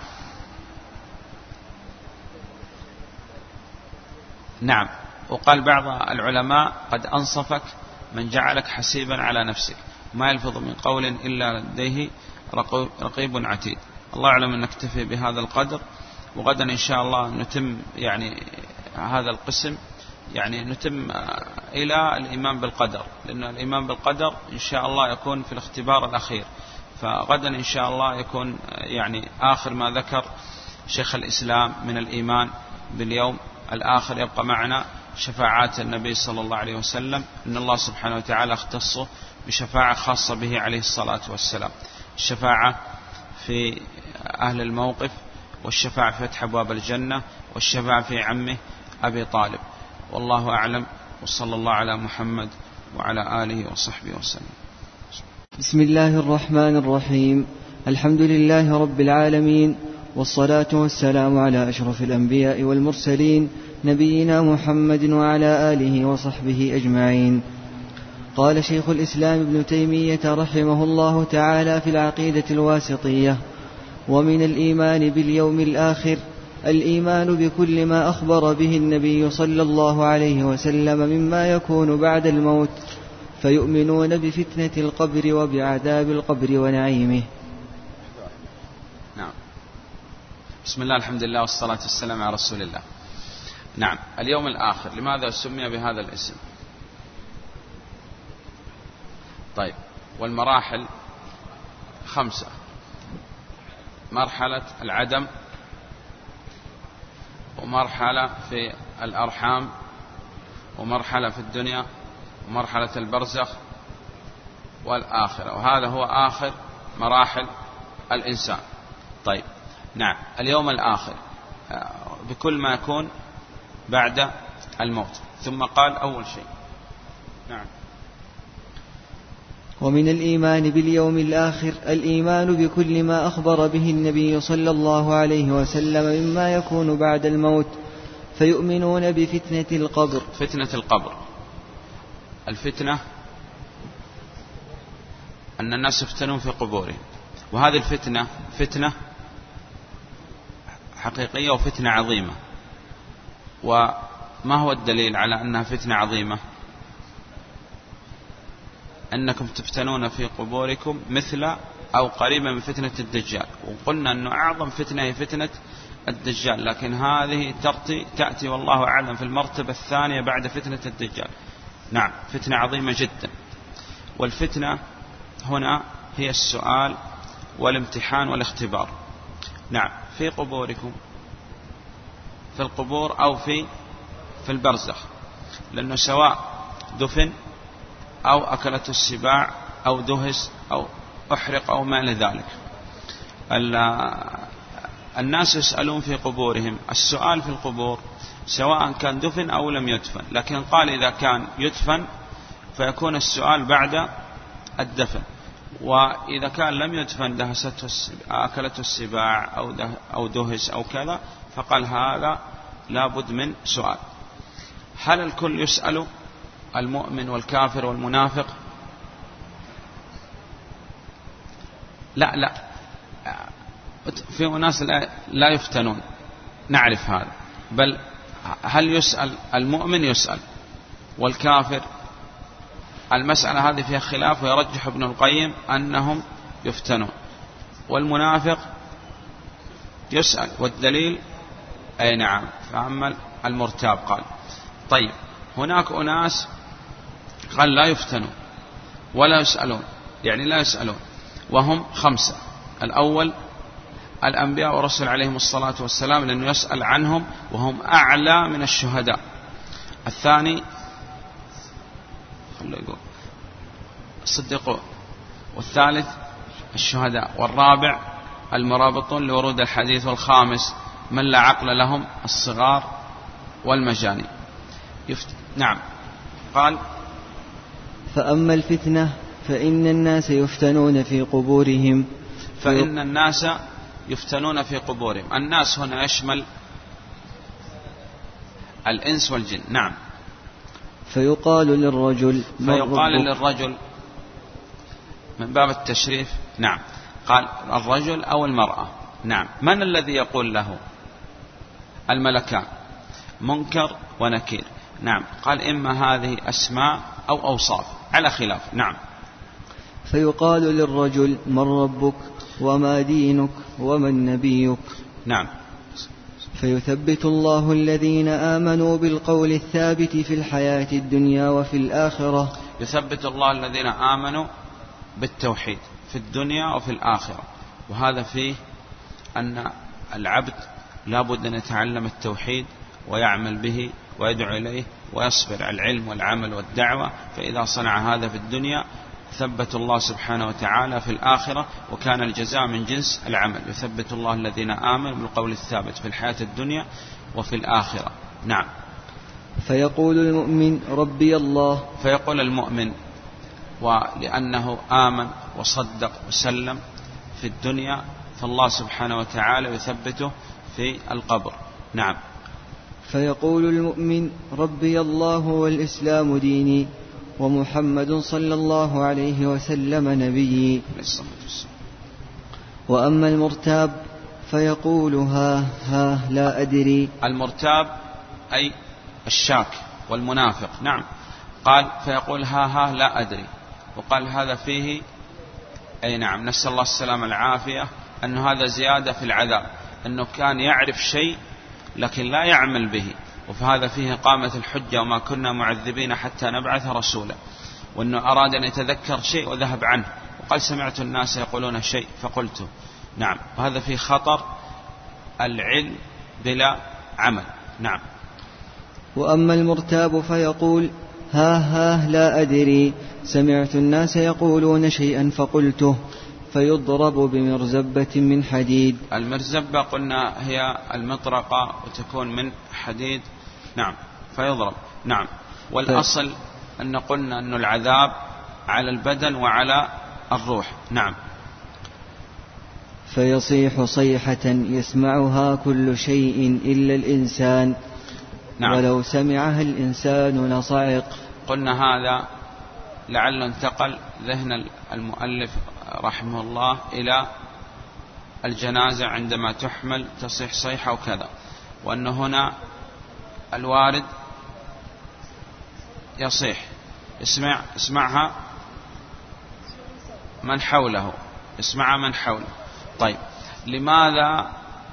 نعم. وقال بعض العلماء قد أنصفك من جعلك حسيبا على نفسك، ما يلفظ من قول إلا لديه رقيب عتيد. الله أعلم أن نكتفي بهذا القدر، وغدا إن شاء الله نتم يعني هذا القسم، يعني نتم إلى الإيمان بالقدر، لأن الإيمان بالقدر إن شاء الله يكون في الاختبار الأخير. فغدا إن شاء الله يكون يعني آخر ما ذكر شيخ الإسلام من الإيمان باليوم الآخر. يبقى معنا شفاعات النبي صلى الله عليه وسلم، إن الله سبحانه وتعالى اختصه بشفاعة خاصة به عليه الصلاة والسلام، الشفاعة في أهل الموقف، والشفاعة في فتح أبواب الجنة، والشفاعة في عمه أبي طالب. والله أعلم، وصلى الله على محمد وعلى آله وصحبه وسلم. بسم الله الرحمن الرحيم. الحمد لله رب العالمين، والصلاة والسلام على أشرف الأنبياء والمرسلين نبينا محمد وعلى آله وصحبه أجمعين. قال شيخ الإسلام ابن تيمية رحمه الله تعالى في العقيدة الواسطية: ومن الإيمان باليوم الآخر الإيمان بكل ما أخبر به النبي صلى الله عليه وسلم مما يكون بعد الموت، فيؤمنون بفتنة القبر وبعذاب القبر ونعيمه. نعم. بسم الله، الحمد لله، والصلاة والسلام على رسول الله. نعم. اليوم الآخر لماذا سمي بهذا الاسم؟ طيب، والمراحل خمسة: مرحلة العدم، ومرحلة في الأرحام، ومرحلة في الدنيا، ومرحلة البرزخ، والآخرة، وهذا هو آخر مراحل الإنسان. طيب، نعم. اليوم الآخر بكل ما يكون بعد الموت. ثم قال أول شيء: نعم. ومن الإيمان باليوم الآخر الإيمان بكل ما أخبر به النبي صلى الله عليه وسلم مما يكون بعد الموت، فيؤمنون بفتنة القبر. فتنة القبر، الفتنة أن الناس يفتنون في قبورهم، وهذه الفتنة فتنة حقيقية وفتنة عظيمة. وما هو الدليل على أنها فتنة عظيمة؟ أنكم تفتنون في قبوركم مثل أو قريبا من فتنة الدجال. وقلنا أنه أعظم فتنة هي فتنة الدجال، لكن هذه تأتي, تأتي والله أعلم في المرتبة الثانية بعد فتنة الدجال. نعم، فتنة عظيمة جدا. والفتنة هنا هي السؤال والامتحان والاختبار. نعم، في قبوركم، في القبور أو في في البرزخ، لأنه سواء دفن أو أكلته السباع أو دهس أو أحرق أو ما إلى ذلك. الناس يسألون في قبورهم. السؤال في القبور سواء كان دفن أو لم يدفن، لكن قال إذا كان يدفن فيكون السؤال بعد الدفن، وإذا كان لم يدفن دهسته أكلته السباع أو ده أو دهس أو كذا، فقال هذا لابد من سؤال. هل الكل يسأل؟ المؤمن والكافر والمنافق؟ لا لا، في ناس لا يفتنون، نعرف هذا. بل هل يسأل المؤمن؟ يسأل. والكافر المسألة هذه فيها خلاف، ويرجح ابن القيم أنهم يفتنون. والمنافق يسأل، والدليل أي نعم. فأما المرتاب قال. طيب، هناك أناس قال لا يفتنون ولا يسألون، يعني لا يسألون، وهم خمسة. الأول الأنبياء والرسل عليهم الصلاة والسلام، لأنه يسأل عنهم وهم أعلى من الشهداء. الثاني خلوا يقول الصديقون، والثالث الشهداء، والرابع المرابطون لورود الحديث، والخامس من لا عقل لهم الصغار والمجاني. يفت... نعم. قال: فأما الفتنة فإن الناس يفتنون في قبورهم. فإن الناس يفتنون في قبورهم. الناس هنا يشمل الإنس والجن. نعم. فيقال للرجل فيقال للرجل من باب التشريف. نعم. قال الرجل أو المرأة. نعم. من الذي يقول له؟ الملكان، منكر ونكير. نعم. قال إما هذه أسماء أو أوصاف على خلاف. نعم. فيقال للرجل من ربك وما دينك ومن نبيك. نعم. فيثبت الله الذين آمنوا بالقول الثابت في الحياة الدنيا وفي الآخرة. يثبت الله الذين آمنوا بالتوحيد في الدنيا وفي الآخرة. وهذا فيه أن العبد لا بد أن يتعلم التوحيد ويعمل به ويدعو إليه ويصبر على العلم والعمل والدعوة. فإذا صنع هذا في الدنيا ثبت الله سبحانه وتعالى في الآخرة، وكان الجزاء من جنس العمل. يثبت الله الذين آمنوا بالقول الثابت في الحياة الدنيا وفي الآخرة. نعم. فيقول المؤمن ربي الله. فيقول المؤمن ولأنه آمن وصدق وسلم في الدنيا فالله سبحانه وتعالى يثبته في القبر. نعم. فيقول المؤمن ربي الله والإسلام ديني ومحمد صلى الله عليه وسلم نبيي. وأما المرتاب فيقول ها ها لا أدري. المرتاب أي الشاك والمنافق. نعم. قال فيقول ها ها لا أدري. وقال هذا فيه أي نعم نسأل الله السلامة العافية أنه هذا زيادة في العذاب، أنه كان يعرف شيء لكن لا يعمل به، وفهذا فيه قامة الحجة وما كنا معذبين حتى نبعث رسولا، وأنه أراد أن يتذكر شيء وذهب عنه وقال سمعت الناس يقولون شيء فقلته. نعم. وهذا فيه خطر العلم بلا عمل. نعم. وأما المرتاب فيقول ها ها لا أدري سمعت الناس يقولون شيئا فقلته، فيضرب بمرزبة من حديد. المرزبة قلنا هي المطرقة وتكون من حديد. نعم. فيضرب. نعم. والأصل أن قلنا أن العذاب على البدن وعلى الروح. نعم. فيصيح صيحة يسمعها كل شيء إلا الإنسان. نعم. ولو سمعها الإنسان لصعق. قلنا هذا لعله انتقل ذهن المؤلف رحمه الله إلى الجنازة عندما تحمل تصيح صيحة وكذا، وأن هنا الوارد يصيح اسمع اسمعها من حوله اسمعها من حوله. طيب لماذا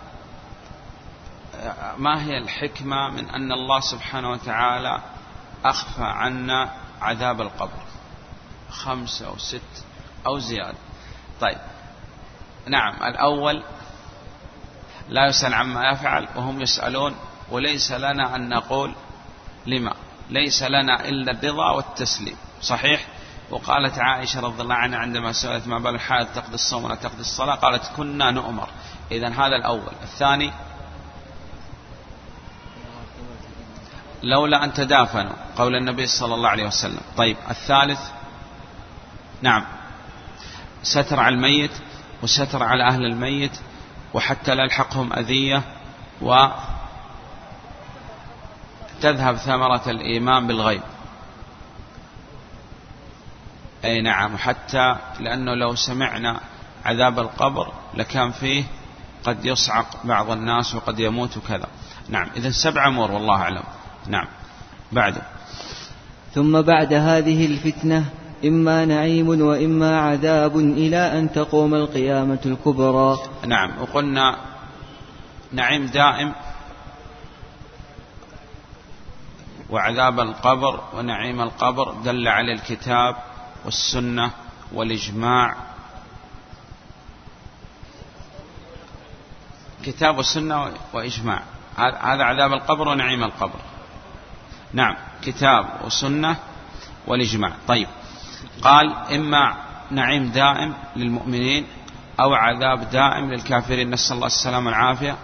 ما هي الحكمة من أن الله سبحانه وتعالى أخفى عنا عذاب القبر خمسة أو ست أو زيادة؟ طيب نعم الأول لا يسأل عما يفعل وهم يسألون، وليس لنا أن نقول لما، ليس لنا إلا الرضا والتسليم. صحيح. وقالت عائشة رضي الله عنها عندما سألت ما بال الحائض تقضي الصوم ولا تقضي الصلاة قالت كنا نؤمر. إذن هذا الأول. الثاني لولا أن تدافنوا قول النبي صلى الله عليه وسلم. طيب الثالث نعم ستر على الميت وستر على أهل الميت وحتى لا يلحقهم أذية وتذهب ثمرة الإيمان بالغيب. أي نعم. حتى لأنه لو سمعنا عذاب القبر لكان فيه قد يصعق بعض الناس وقد يموت وكذا. نعم. إذن سبع أمور والله أعلم. نعم. بعد ثم بعد هذه الفتنة إما نعيم وإما عذاب إلى أن تقوم القيامة الكبرى. نعم. وقلنا نعيم دائم وعذاب القبر ونعيم القبر دل على الكتاب والسنة والإجماع. كتاب والسنة وإجماع هذا عذاب القبر ونعيم القبر. نعم. كتاب وسنة والإجماع. طيب قال إما نعيم دائم للمؤمنين أو عذاب دائم للكافرين نسأل الله السلامة والعافية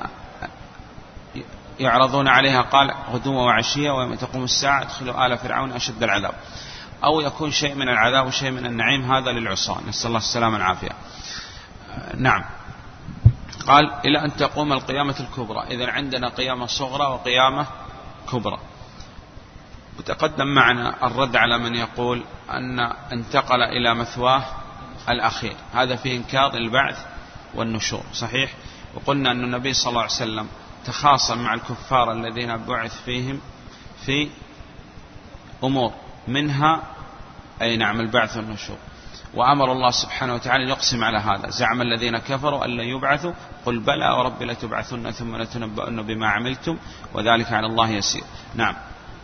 يعرضون عليها قال غدوة وعشية ويوم تقوم الساعة ادخلوا آل فرعون أشد العذاب، أو يكون شيء من العذاب وشيء من النعيم هذا للعصاة نسأل الله السلامة والعافية. نعم. قال إلى أن تقوم القيامة الكبرى. إذن عندنا قيامة صغرى وقيامة كبرى. وتقدم معنا الرد على من يقول أن انتقل إلى مثواه الأخير، هذا فيه إنكار البعث والنشور. صحيح. وقلنا أن النبي صلى الله عليه وسلم تخاصم مع الكفار الذين بعث فيهم في أمور منها أي نعم البعث والنشور، وأمر الله سبحانه وتعالى يقسم على هذا. زعم الذين كفروا أن لن يبعثوا قل بلى ورب لتبعثن ثم لتنبؤن بما عملتم وذلك على الله يسير. نعم.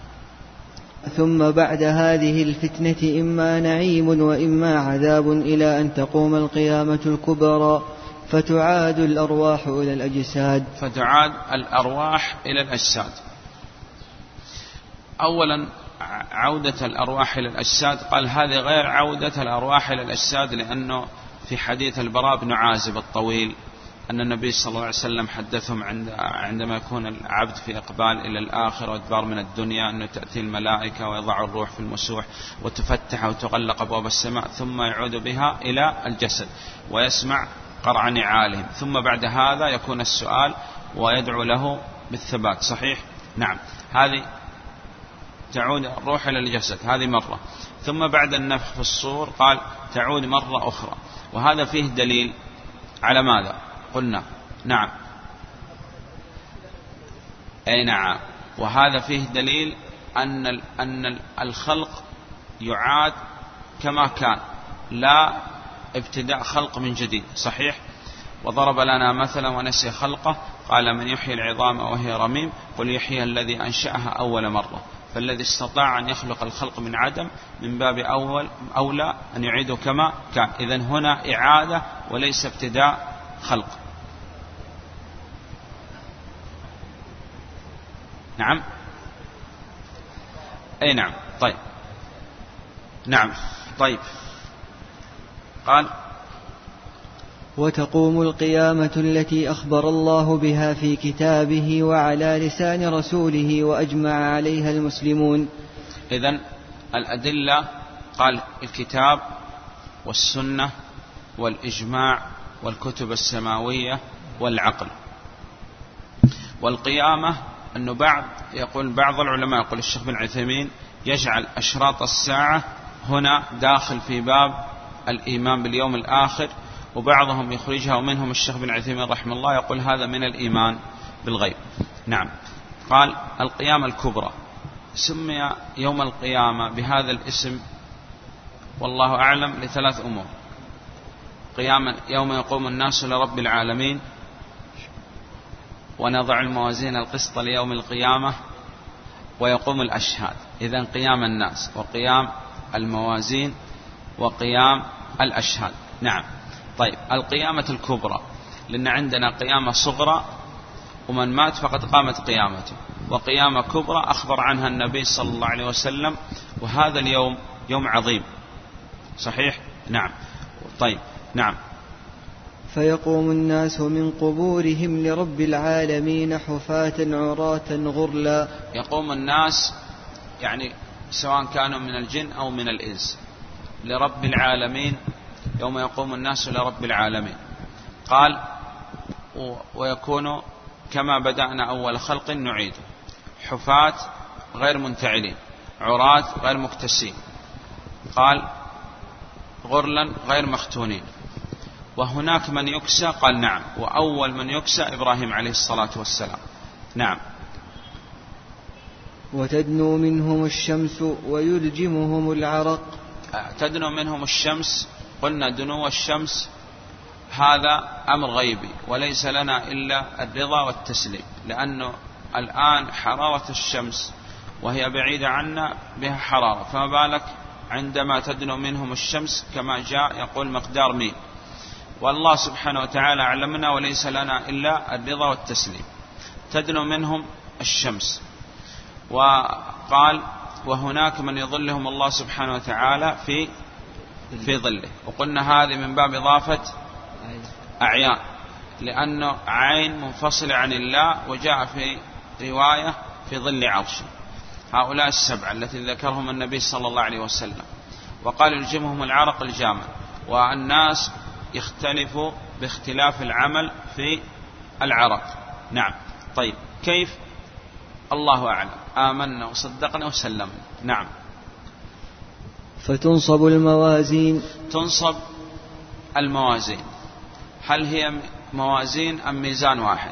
ثم بعد هذه الفتنة إما نعيم وإما عذاب إلى أن تقوم القيامة الكبرى فتعاد الأرواح إلى الأجساد. فتعاد الأرواح إلى الأجساد. أولا عودة الأرواح إلى الأجساد قال هذه غير عودة الأرواح إلى الأجساد، لأنه في حديث البراء بن عازب الطويل أن النبي صلى الله عليه وسلم حدثهم عند عندما يكون العبد في إقبال إلى الآخرة وإدبار من الدنيا أنه تأتي الملائكة ويضع الروح في المسوح وتفتح وتغلق أبواب السماء ثم يعود بها إلى الجسد ويسمع قرع نعالهم، ثم بعد هذا يكون السؤال ويدعو له بالثبات. صحيح؟ نعم. هذه تعود الروح إلى الجسد، هذه مرة. ثم بعد النفخ في الصور قال تعود مرة أخرى، وهذا فيه دليل على ماذا؟ قلنا نعم أي نعم، وهذا فيه دليل أن أن الخلق يعاد كما كان، لا ابتداء خلق من جديد. صحيح؟ وضرب لنا مثلا ونسي خلقه قال من يحيي العظام وهي رميم قل يحيي الذي أنشأها أول مرة. فالذي استطاع أن يخلق الخلق من عدم من باب أول أولى أن يعيده كما كان. إذن هنا إعادة وليس ابتداء خلق. نعم أي نعم. طيب نعم. طيب قال وتقوم القيامة التي أخبر الله بها في كتابه وعلى لسان رسوله وأجمع عليها المسلمون. إذن الأدلة قال الكتاب والسنة والإجماع والكتب السماوية والعقل. والقيامة أنه بعض يقول بعض العلماء يقول الشيخ بن عثيمين يجعل أشراط الساعة هنا داخل في باب الإيمان باليوم الآخر، وبعضهم يخرجها ومنهم الشيخ بن عثيمين رحمه الله يقول هذا من الإيمان بالغيب. نعم. قال القيامة الكبرى سمي يوم القيامة بهذا الاسم والله أعلم لثلاث أمور: قياما يوم يقوم الناس لرب العالمين، ونضع الموازين القسط ليوم القيامة، ويقوم الأشهاد. إذن قيام الناس وقيام الموازين وقيام الأشهاد. نعم. طيب القيامة الكبرى لأن عندنا قيامة صغرى ومن مات فقد قامت قيامته، وقيامة كبرى أخبر عنها النبي صلى الله عليه وسلم، وهذا اليوم يوم عظيم. صحيح؟ نعم. طيب نعم. فيقوم الناس من قبورهم لرب العالمين حفاة عراة غرلا. يقوم الناس يعني سواء كانوا من الجن أو من الإنس لرب العالمين يوم يقوم الناس لرب العالمين. قال ويكون كما بدأنا أول خلق نعيده، حفاة غير منتعلين، عراة غير مكتسين، قال غرلا غير مختونين. وهناك من يكسى، قال نعم، وأول من يكسى إبراهيم عليه الصلاة والسلام. نعم. وتدنو منهم الشمس ويلجمهم العرق. تدنو منهم الشمس، قلنا دنو الشمس هذا أمر غيبي وليس لنا إلا الرضا والتسليم، لأنه الآن حرارة الشمس وهي بعيدة عنا بها حرارة، فما بالك عندما تدنو منهم الشمس كما جاء يقول مقدار ميل. والله سبحانه وتعالى علمنا وليس لنا إلا الرضا والتسليم. تدنو منهم الشمس، وقال وهناك من يظلهم الله سبحانه وتعالى في في ظله. وقلنا هذه من باب إضافة أعيان، لأنه عين منفصلة عن الله، وجاء في رواية في ظل عرشه. هؤلاء السبعة التي ذكرهم النبي صلى الله عليه وسلم. وقال يلجمهم العرق الجامع. والناس يختلف باختلاف العمل في العرق. نعم. طيب كيف؟ الله أعلم. آمنا وصدقنا وسلمنا. نعم. فتنصب الموازين. تنصب الموازين. هل هي موازين أم ميزان واحد؟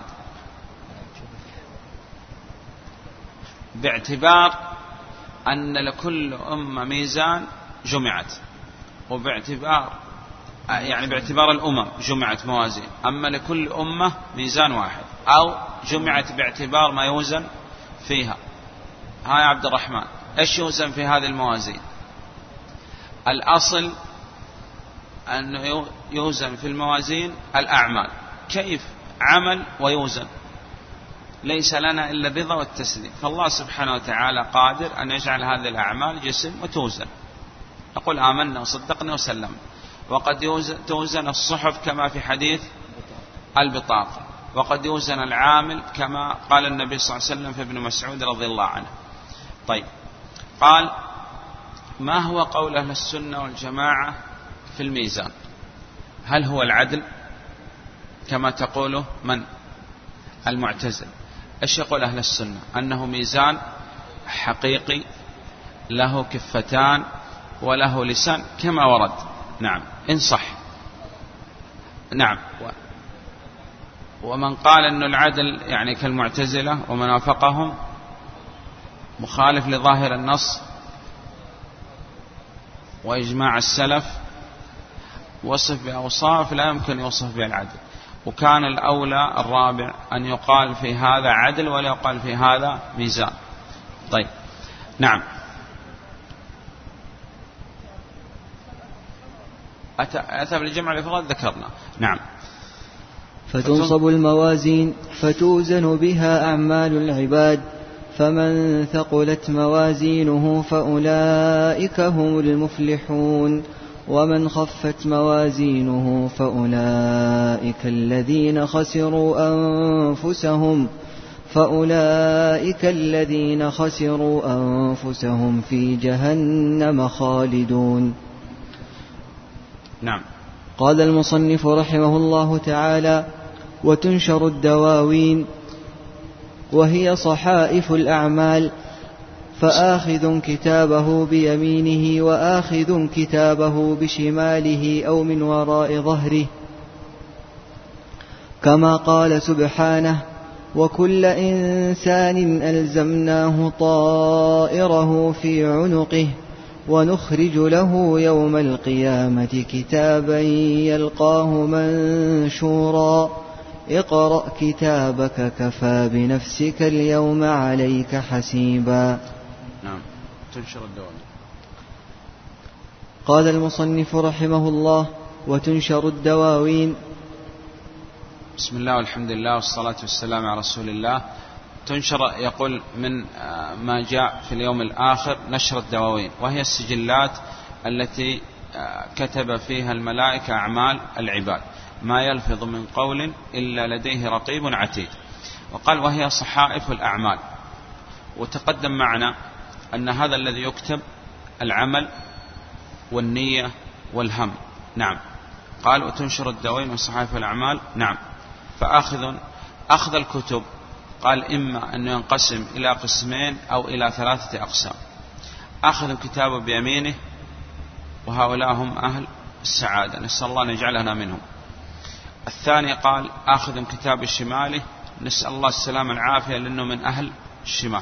باعتبار أن لكل أمة ميزان جمعت، وباعتبار يعني باعتبار الأمم جمعت موازين، أما لكل أمة ميزان واحد، أو جمعت باعتبار ما يوزن فيها. ها يا عبد الرحمن، إيش يوزن في هذه الموازين؟ الأصل أنه يوزن في الموازين الأعمال. كيف عمل ويوزن؟ ليس لنا إلا الرضا والتسليم. فالله سبحانه وتعالى قادر أن يجعل هذه الأعمال جسم وتوزن. نقول آمنا وصدقنا وسلمنا. وقد توزن الصحف كما في حديث البطاقة، وقد يوزن العامل كما قال النبي صلى الله عليه وسلم في ابن مسعود رضي الله عنه. طيب، قال: ما هو قول أهل السنة والجماعة في الميزان؟ هل هو العدل كما تقوله من؟ المعتزلة. ايش يقول أهل السنة؟ أنه ميزان حقيقي له كفتان وله لسان كما ورد. نعم، إن صح. نعم. ومن قال أن العدل يعني كالمعتزلة ومن وافقهم مخالف لظاهر النص وإجماع السلف، وصف بأوصاف لا يمكن يوصف بها العدل. وكان الأولى الرابع أن يقال في هذا عدل ولا يقال في هذا ميزان. طيب، نعم. أتى بالجمع الإفراد ذكرنا. نعم. فتنصب الموازين فتوزن بها أعمال العباد، فمن ثقلت موازينه فأولئك هم المفلحون، ومن خفت موازينه فأولئك الذين خسروا أنفسهم فأولئك الذين خسروا أنفسهم في جهنم خالدون. نعم. قال المصنف رحمه الله تعالى: وتنشر الدواوين، وهي صحائف الأعمال، فآخذ كتابه بيمينه وآخذ كتابه بشماله أو من وراء ظهره، كما قال سبحانه: وكل إنسان ألزمناه طائره في عنقه ونخرج له يوم القيامة كتابا يلقاه منشورا اقرأ كتابك كفى بنفسك اليوم عليك حسيبا. نعم. تنشر الدواوين. قال المصنف رحمه الله: وتنشر الدواوين. بسم الله والحمد لله والصلاة والسلام على رسول الله. تنشر، يقول من ما جاء في اليوم الآخر نشر الدواوين، وهي السجلات التي كتب فيها الملائكة أعمال العباد، ما يلفظ من قول إلا لديه رقيب عتيد. وقال: وهي صحائف الأعمال. وتقدم معنا أن هذا الذي يكتب العمل والنية والهم. نعم. قال: وتنشر الدواوين وصحائف الأعمال. نعم. فأخذ أخذ الكتب، قال: إما أن ينقسم إلى قسمين أو إلى ثلاثة أقسام. أخذ كتابه بيمينه، وهؤلاء هم أهل السعادة، نسأل الله أن يجعلنا منهم. الثاني قال: آخذ كتاب شماله، نسأل الله السلام العافية لأنه من أهل الشمال.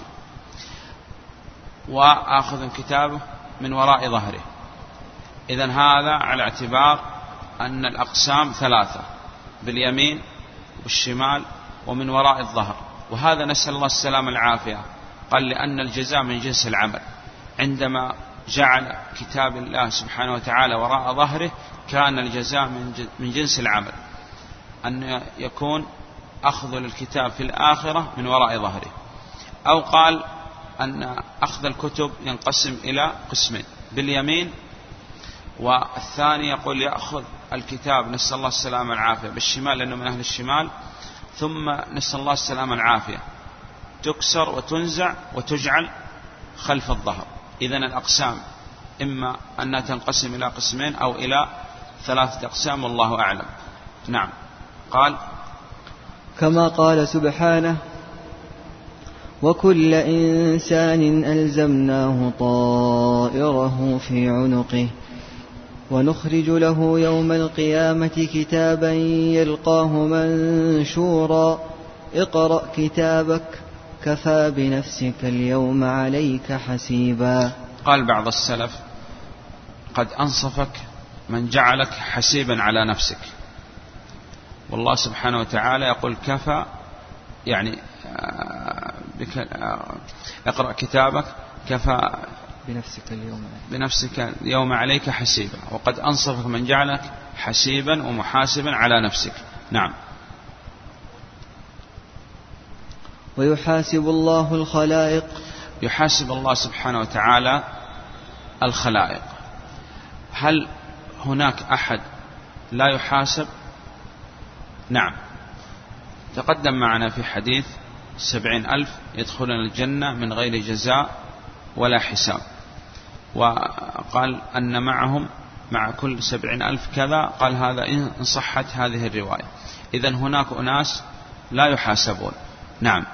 وآخذ كتابه من وراء ظهره. إذن هذا على اعتبار أن الأقسام ثلاثة: باليمين والشمال ومن وراء الظهر. وهذا نسأل الله السلام العافية، قال: لأن الجزاء من جنس العمل. عندما جعل كتاب الله سبحانه وتعالى وراء ظهره كان الجزاء من جنس العمل، أن يكون أخذ الكتاب في الآخرة من وراء ظهره. أو قال أن أخذ الكتب ينقسم إلى قسمين: باليمين، والثاني يقول يأخذ الكتاب نسأل الله السلام العافية بالشمال لأنه من أهل الشمال، ثم نسأل الله السلام العافية تكسر وتنزع وتجعل خلف الظهر. إذن الأقسام إما أنها تنقسم إلى قسمين أو إلى ثلاثة أقسام، والله أعلم. نعم. قال: كما قال سبحانه: وكل إنسان ألزمناه طائره في عنقه ونخرج له يوم القيامة كتابا يلقاه منشورا اقرأ كتابك كفى بنفسك اليوم عليك حسيبا. قال بعض السلف: قد أنصفك من جعلك حسيبا على نفسك. والله سبحانه وتعالى يقول: كفى، يعني بك اقرأ كتابك كفى بنفسك اليوم بنفسك اليوم عليك حسيبا. وقد أنصفك من جعلك حسيبا ومحاسبا على نفسك. نعم. ويحاسب الله الخلائق. يحاسب الله سبحانه وتعالى الخلائق. هل هناك أحد لا يحاسب؟ نعم، تقدم معنا في حديث سبعين ألف يدخلون الجنة من غير جزاء ولا حساب، وقال أن معهم مع كل سبعين ألف كذا، قال هذا إن صحت هذه الرواية. إذن هناك أناس لا يحاسبون. نعم.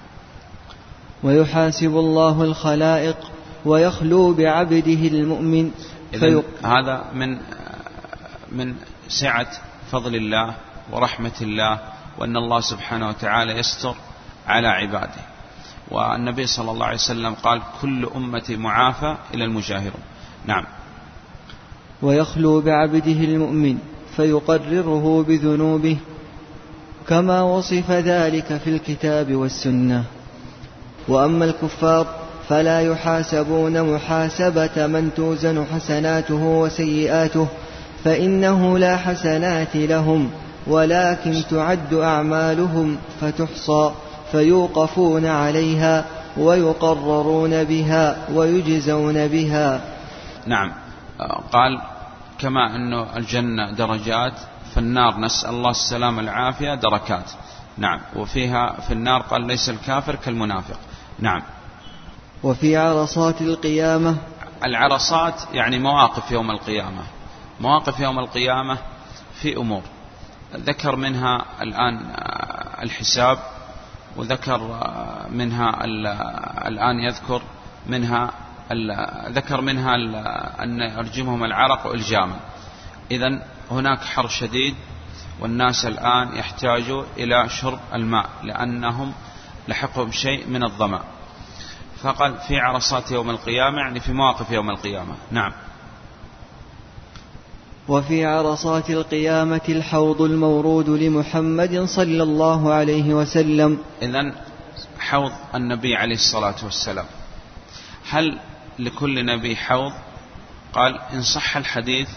ويحاسب الله الخلائق ويخلو بعبده المؤمن. إذن هذا من من سعة فضل الله ورحمة الله، وأن الله سبحانه وتعالى يستر على عباده. والنبي صلى الله عليه وسلم قال كل أمتي معافى إلى المجاهرون. نعم. ويخلو بعبده المؤمن فيقرره بذنوبه كما وصف ذلك في الكتاب والسنة. وأما الكفار فلا يحاسبون محاسبة من توزن حسناته وسيئاته، فإنه لا حسنات لهم، ولكن تعد أعمالهم فتحصى فيوقفون عليها ويقررون بها ويجزون بها. نعم. قال كما أن الجنة درجات، فالنار نسأل الله السلام العافية دركات. نعم. وفيها في النار قال ليس الكافر كالمنافق. نعم. وفي عرصات القيامة، العرصات يعني مواقف يوم القيامة. مواقف يوم القيامة في أمور ذكر منها الآن الحساب، وذكر منها الآن يذكر منها ذكر منها أن يرجمهم العرق إلجاما. إذن هناك حر شديد، والناس الآن يحتاجوا إلى شرب الماء لأنهم لحقهم شيء من الظمأ. فقال في عرصات يوم القيامة يعني في مواقف يوم القيامة. نعم. وفي عرصات القيامة الحوض المورود لمحمد صلى الله عليه وسلم. إذن حوض النبي عليه الصلاة والسلام. هل لكل نبي حوض؟ قال إن صح الحديث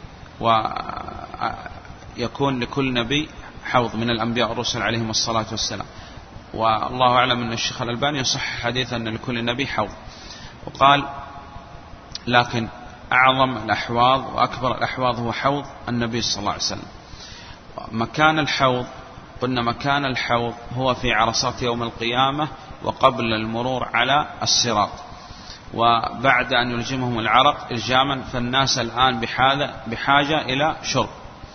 ويكون لكل نبي حوض من الأنبياء والرسل عليهم الصلاة والسلام. والله أعلم أن الشيخ الألباني يصح الحديث أن لكل نبي حوض. وقال لكن أعظم الأحواض وأكبر الأحواض هو حوض النبي صلى الله عليه وسلم. مكان الحوض قلنا مكان الحوض هو في عرصات يوم القيامة وقبل المرور على الصراط، وبعد أن يلجمهم العرق إلجاما، فالناس الآن بحاجة إلى شرب.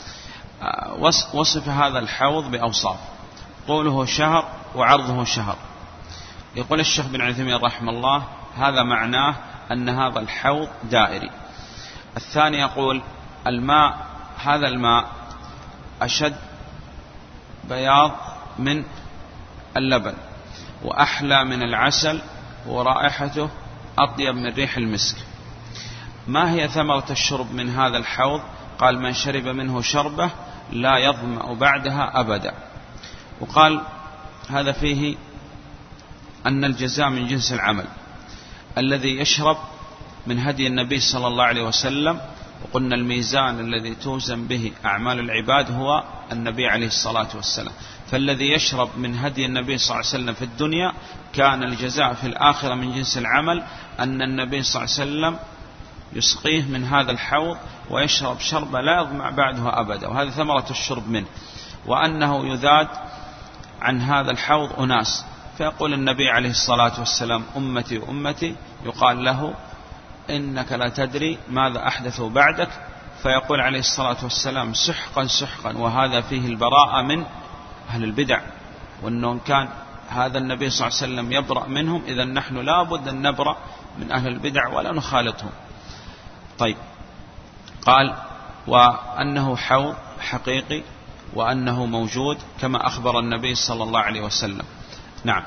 وصف هذا الحوض بأوصاف، طوله شهر وعرضه شهر. يقول الشيخ بن عثيمين رحمه الله هذا معناه أن هذا الحوض دائري. الثاني يقول الماء، هذا الماء أشد بياض من اللبن وأحلى من العسل ورائحته أطيب من ريح المسك. ما هي ثمرة الشرب من هذا الحوض؟ قال من شرب منه شربة لا يظمأ بعدها أبدا. وقال هذا فيه أن الجزاء من جنس العمل. الذي يشرب من هدي النبي صلى الله عليه وسلم، وقلنا الميزان الذي توزن به أعمال العباد هو النبي عليه الصلاة والسلام، فالذي يشرب من هدي النبي صلى الله عليه وسلم في الدنيا كان الجزاء في الآخرة من جنس العمل، أن النبي صلى الله عليه وسلم يسقيه من هذا الحوض ويشرب شربة لا يظمأ بعدها أبدا، وهذه ثمرة الشرب منه. وأنه يذاد عن هذا الحوض أناس، فيقول النبي عليه الصلاة والسلام أمتي أمتي، يقال له إنك لا تدري ماذا أحدثوا بعدك، فيقول عليه الصلاة والسلام سحقا سحقا، وهذا فيه البراءة من أهل البدع، وأنه كان هذا النبي صلى الله عليه وسلم يبرأ منهم، إذا نحن لا بد أن نبرأ من أهل البدع ولا نخالطهم. طيب، قال وأنه حوض حقيقي وأنه موجود كما أخبر النبي صلى الله عليه وسلم. نعم.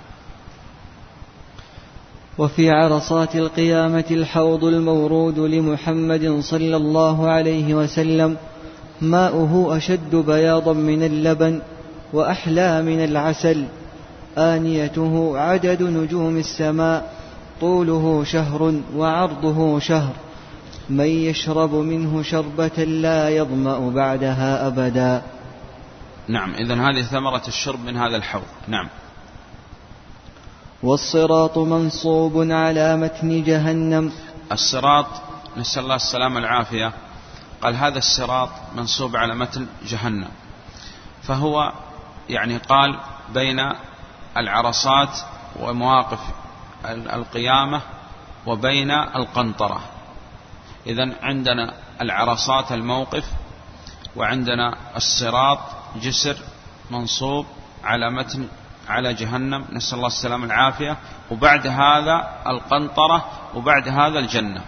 وفي عرصات القيامة الحوض المورود لمحمد صلى الله عليه وسلم ماؤه أشد بياضا من اللبن وأحلى من العسل، آنيته عدد نجوم السماء، طوله شهر وعرضه شهر، من يشرب منه شربة لا يظمأ بعدها أبدا. نعم. إذن هذه ثمرة الشرب من هذا الحوض. نعم. والصراط منصوب على متن جهنم. الصراط نسأل الله السلامة العافية. قال هذا الصراط منصوب على متن جهنم، فهو يعني قال بين العرصات ومواقف القيامة وبين القنطرة. إذن عندنا العرصات الموقف، وعندنا الصراط جسر منصوب على متن على جهنم، نسأل الله السلام العافية، وبعد هذا القنطرة، وبعد هذا الجنة.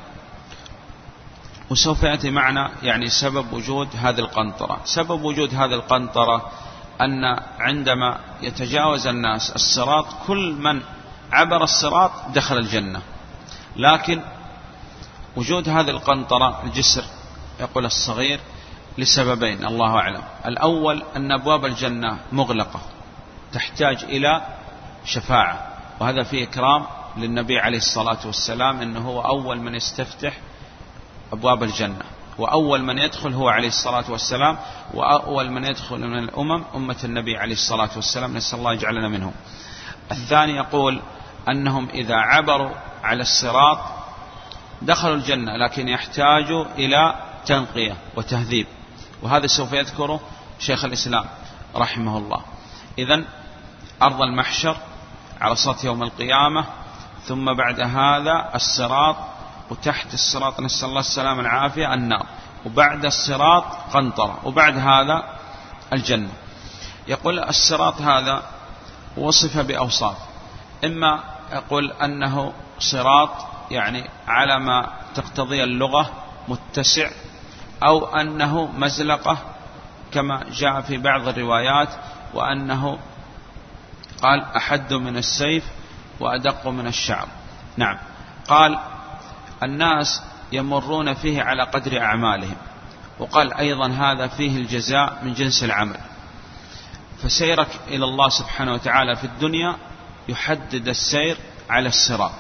وسوف يأتي معنا يعني سبب وجود هذه القنطرة. سبب وجود هذه القنطرة أن عندما يتجاوز الناس الصراط، كل من عبر الصراط دخل الجنة، لكن وجود هذه القنطرة الجسر يقول الصغير لسببين الله أعلم. الأول أن أبواب الجنة مغلقة تحتاج إلى شفاعة، وهذا فيه إكرام للنبي عليه الصلاة والسلام، إنه هو أول من يستفتح أبواب الجنة، وأول من يدخل هو عليه الصلاة والسلام، وأول من يدخل من الأمم أمة النبي عليه الصلاة والسلام، نسأل الله يجعلنا منهم. الثاني يقول أنهم إذا عبروا على الصراط دخلوا الجنة، لكن يحتاجوا إلى تنقية وتهذيب، وهذا سوف يذكره شيخ الإسلام رحمه الله. إذن أرض المحشر، عرصات يوم القيامة، ثم بعد هذا الصراط، وتحت الصراط نسأل الله السلام العافية النار، وبعد الصراط قنطرة، وبعد هذا الجنة. يقول الصراط هذا وصف بأوصاف، إما يقول أنه صراط يعني على ما تقتضي اللغة متسع، أو أنه مزلقة كما جاء في بعض الروايات، وأنه قال أحد من السيف وأدق من الشعر. نعم. قال الناس يمرون فيه على قدر أعمالهم، وقال أيضا هذا فيه الجزاء من جنس العمل. فسيرك إلى الله سبحانه وتعالى في الدنيا يحدد السير على الصراط.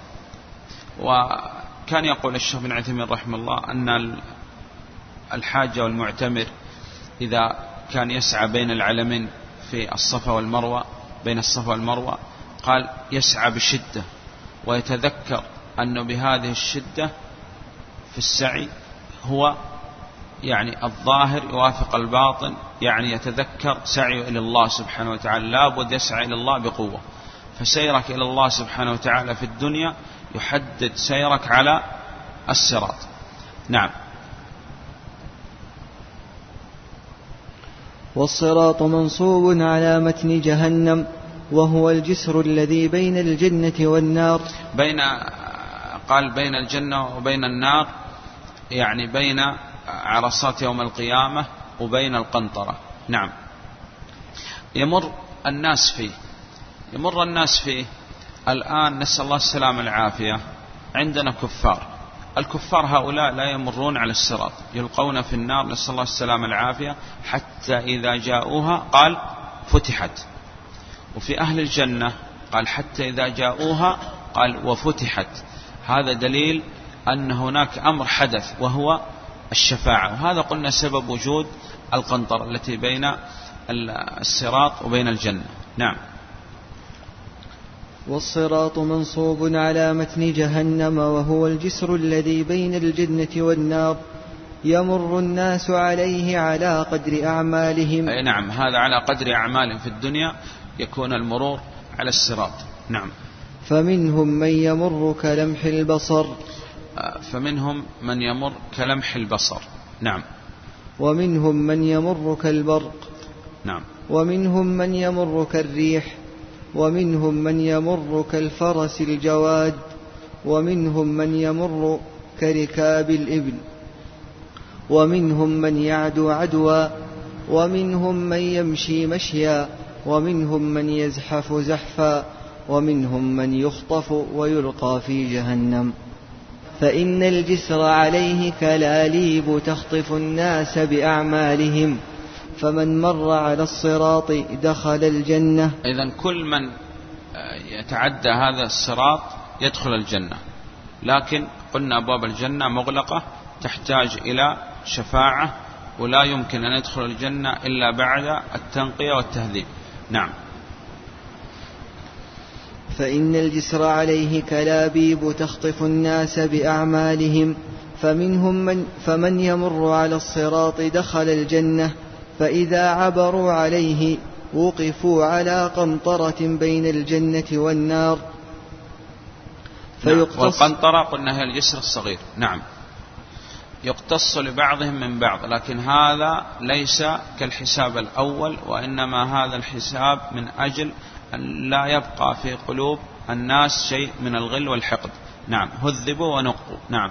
وكان يقول الشيخ بن عثيمين رحمه الله أن الحاج والمعتمر إذا كان يسعى بين العلمين في الصفا والمروة، بين الصفا والمروة، قال يسعى بشدة، ويتذكر أنه بهذه الشدة في السعي هو يعني الظاهر يوافق الباطن، يعني يتذكر سعيه إلى الله سبحانه وتعالى، لابد يسعى إلى الله بقوة. فسيرك إلى الله سبحانه وتعالى في الدنيا يحدد سيرك على الصراط. نعم. والصراط منصوب على متن جهنم، وهو الجسر الذي بين الجنة والنار. بين قال بين الجنة وبين النار، يعني بين عرصات يوم القيامة وبين القنطرة. نعم. يمر الناس فيه يمر الناس فيه الآن، نسأل الله السلام العافية. عندنا كفار، الكفار هؤلاء لا يمرون على الصراط، يلقون في النار، نسأل الله السلام العافية، حتى إذا جاءوها قال فتحت. وفي أهل الجنة قال حتى إذا جاءوها قال وفتحت. هذا دليل أن هناك أمر حدث وهو الشفاعة، وهذا قلنا سبب وجود القنطرة التي بين الصراط وبين الجنة. نعم. والصراط منصوب على متن جهنم، وهو الجسر الذي بين الجنة والنار، يمر الناس عليه على قدر أعمالهم. أي نعم، هذا على قدر أعمالهم في الدنيا يكون المرور على الصراط. نعم. فمنهم من يمر كلمح البصر فمنهم من يمر كلمح البصر. نعم. ومنهم من يمر كالبرق. نعم. ومنهم من يمر كالريح، ومنهم من يمر كالفرس الجواد، ومنهم من يمر كركاب الإبل، ومنهم من يعدو عدوا، ومنهم من يمشي مشيا، ومنهم من يزحف زحفا، ومنهم من يخطف ويلقى في جهنم. فإن الجسر عليه كلاليب تخطف الناس بأعمالهم، فمن مر على الصراط دخل الجنة. إذن كل من يتعدى هذا الصراط يدخل الجنة، لكن قلنا أبواب الجنة مغلقة تحتاج إلى شفاعة، ولا يمكن أن يدخل الجنة إلا بعد التنقية والتهذيب. نعم. فإن الجسر عليه كلابيب تخطف الناس بأعمالهم، فمنهم من فمن يمر على الصراط دخل الجنة، فإذا عبروا عليه وقفوا على قنطرة بين الجنة والنار فيقتص. والقنطرة قلنا هي الجسر الصغير. نعم. يقتص لبعضهم من بعض، لكن هذا ليس كالحساب الأول، وإنما هذا الحساب من أجل أن لا يبقى في قلوب الناس شيء من الغل والحقد. نعم. هذبوا ونقوا. نعم.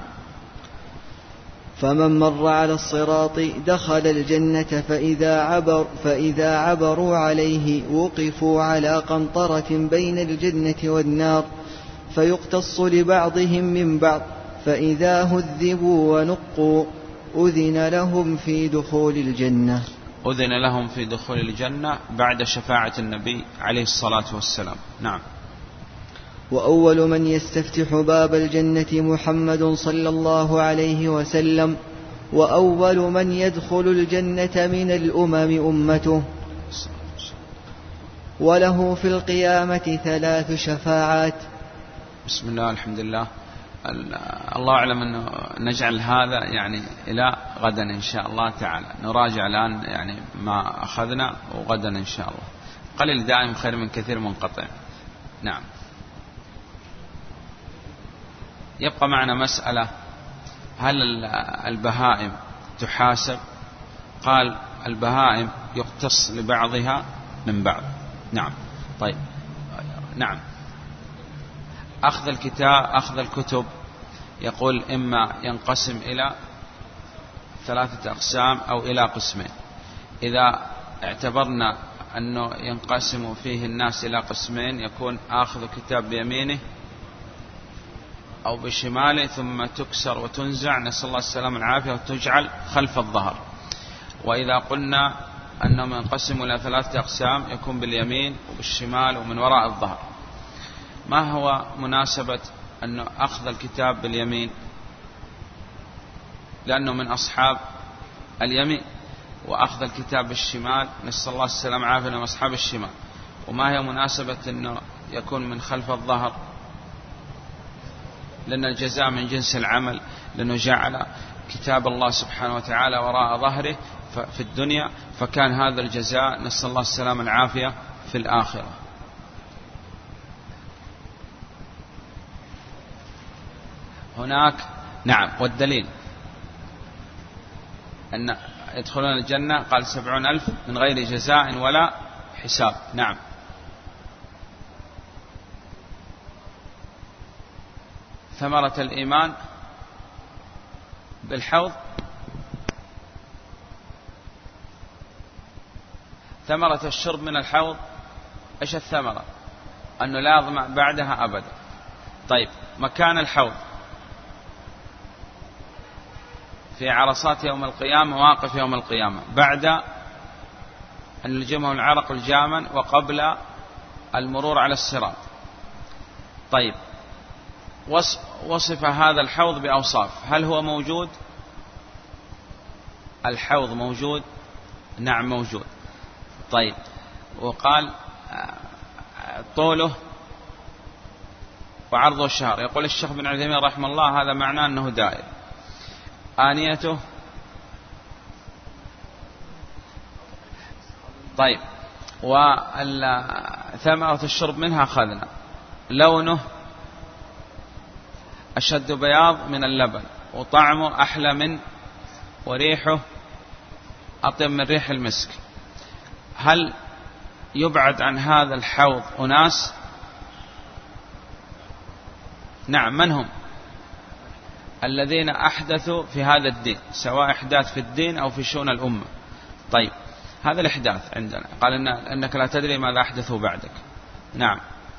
فمن مر على الصراط دخل الجنة فإذا, عبر فإذا عبروا عليه وقفوا على قنطرة بين الجنة والنار فيقتص لبعضهم من بعض، فإذا هذبوا ونقوا أذن لهم في دخول الجنة. أذن لهم في دخول الجنة بعد شفاعة النبي عليه الصلاة والسلام. نعم. وأول من يستفتح باب الجنة محمد صلى الله عليه وسلم، وأول من يدخل الجنة من الأمم أمته، وله في القيامة ثلاث شفاعات. بسم الله، الحمد لله. الله أعلم أنه نجعل هذا يعني إلى غدا إن شاء الله تعالى، نراجع الآن يعني ما أخذنا، وغدا إن شاء الله. قليل دائم خير من كثير منقطع. نعم. يبقى معنا مسألة: هل البهائم تحاسب؟ قال البهائم يقتص لبعضها من بعض. نعم. طيب. نعم. أخذ الكتاب أخذ الكتب يقول إما ينقسم إلى ثلاثة أقسام أو إلى قسمين. إذا اعتبرنا أنه ينقسم فيه الناس إلى قسمين، يكون آخذ كتاب بيمينه أو بشماله ثم تكسر وتنزع، نسأل الله السلامة والعافية، وتجعل خلف الظهر. وإذا قلنا أنهم ينقسموا إلى ثلاثة أقسام، يكون باليمين وبالشمال ومن وراء الظهر. ما هو مناسبة أنه أخذ الكتاب باليمين؟ لأنه من أصحاب اليمين. وأخذ الكتاب بالشمال، نسأل الله السلامة والعافية، من أصحاب الشمال. وما هي مناسبة أنه يكون من خلف الظهر؟ لأن الجزاء من جنس العمل، لأنه جعل كتاب الله سبحانه وتعالى وراء ظهره في الدنيا، فكان هذا الجزاء نسأل الله السلامة والعافية في الآخرة. هناك. نعم. والدليل أن يدخلون الجنة قال سبعون ألف من غير جزاء ولا حساب. نعم. ثمرة الإيمان بالحوض، ثمرة الشرب من الحوض، إيش الثمرة؟ أنه لا يظمأ بعدها أبدا. طيب، مكان الحوض في عرصات يوم القيامة، مواقف يوم القيامة، بعد أن يلجمه العرق الجاما وقبل المرور على الصراط. طيب، وصف هذا الحوض بأوصاف، هل هو موجود؟ الحوض موجود؟ نعم موجود. طيب، وقال طوله وعرضه الشهر. يقول الشيخ بن عثيمين رحمه الله هذا معناه أنه دائر. آنيته. طيب، وثمرة الشرب منها أخذنا. لونه أشد بياض من اللبن، وطعمه أحلى من، وريحه أطيب من ريح المسك. هل يبعد عن هذا الحوض أناس؟ نعم. من هم؟ الذين أحدثوا في هذا الدين، سواء إحداث في الدين أو في شؤون الأمة. طيب، هذا الإحداث عندنا قال إن أنك لا تدري ماذا أحدثوا بعدك. نعم.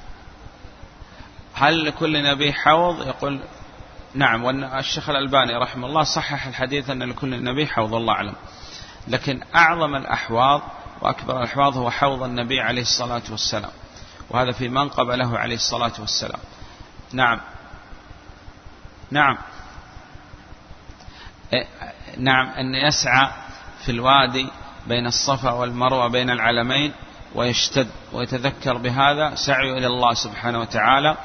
هل لكل نبي حوض؟ يقول نعم. والشيخ الألباني رحمه الله صحح الحديث أن لكل نبي حوض، الله أعلم. لكن أعظم الأحواض وأكبر الأحواض هو حوض النبي عليه الصلاة والسلام، وهذا في منقب له عليه الصلاة والسلام. نعم. نعم. نعم. أن يسعى في الوادي بين الصفا والمروة بين العلمين ويشتد ويتذكر بهذا سعيه إلى الله سبحانه وتعالى،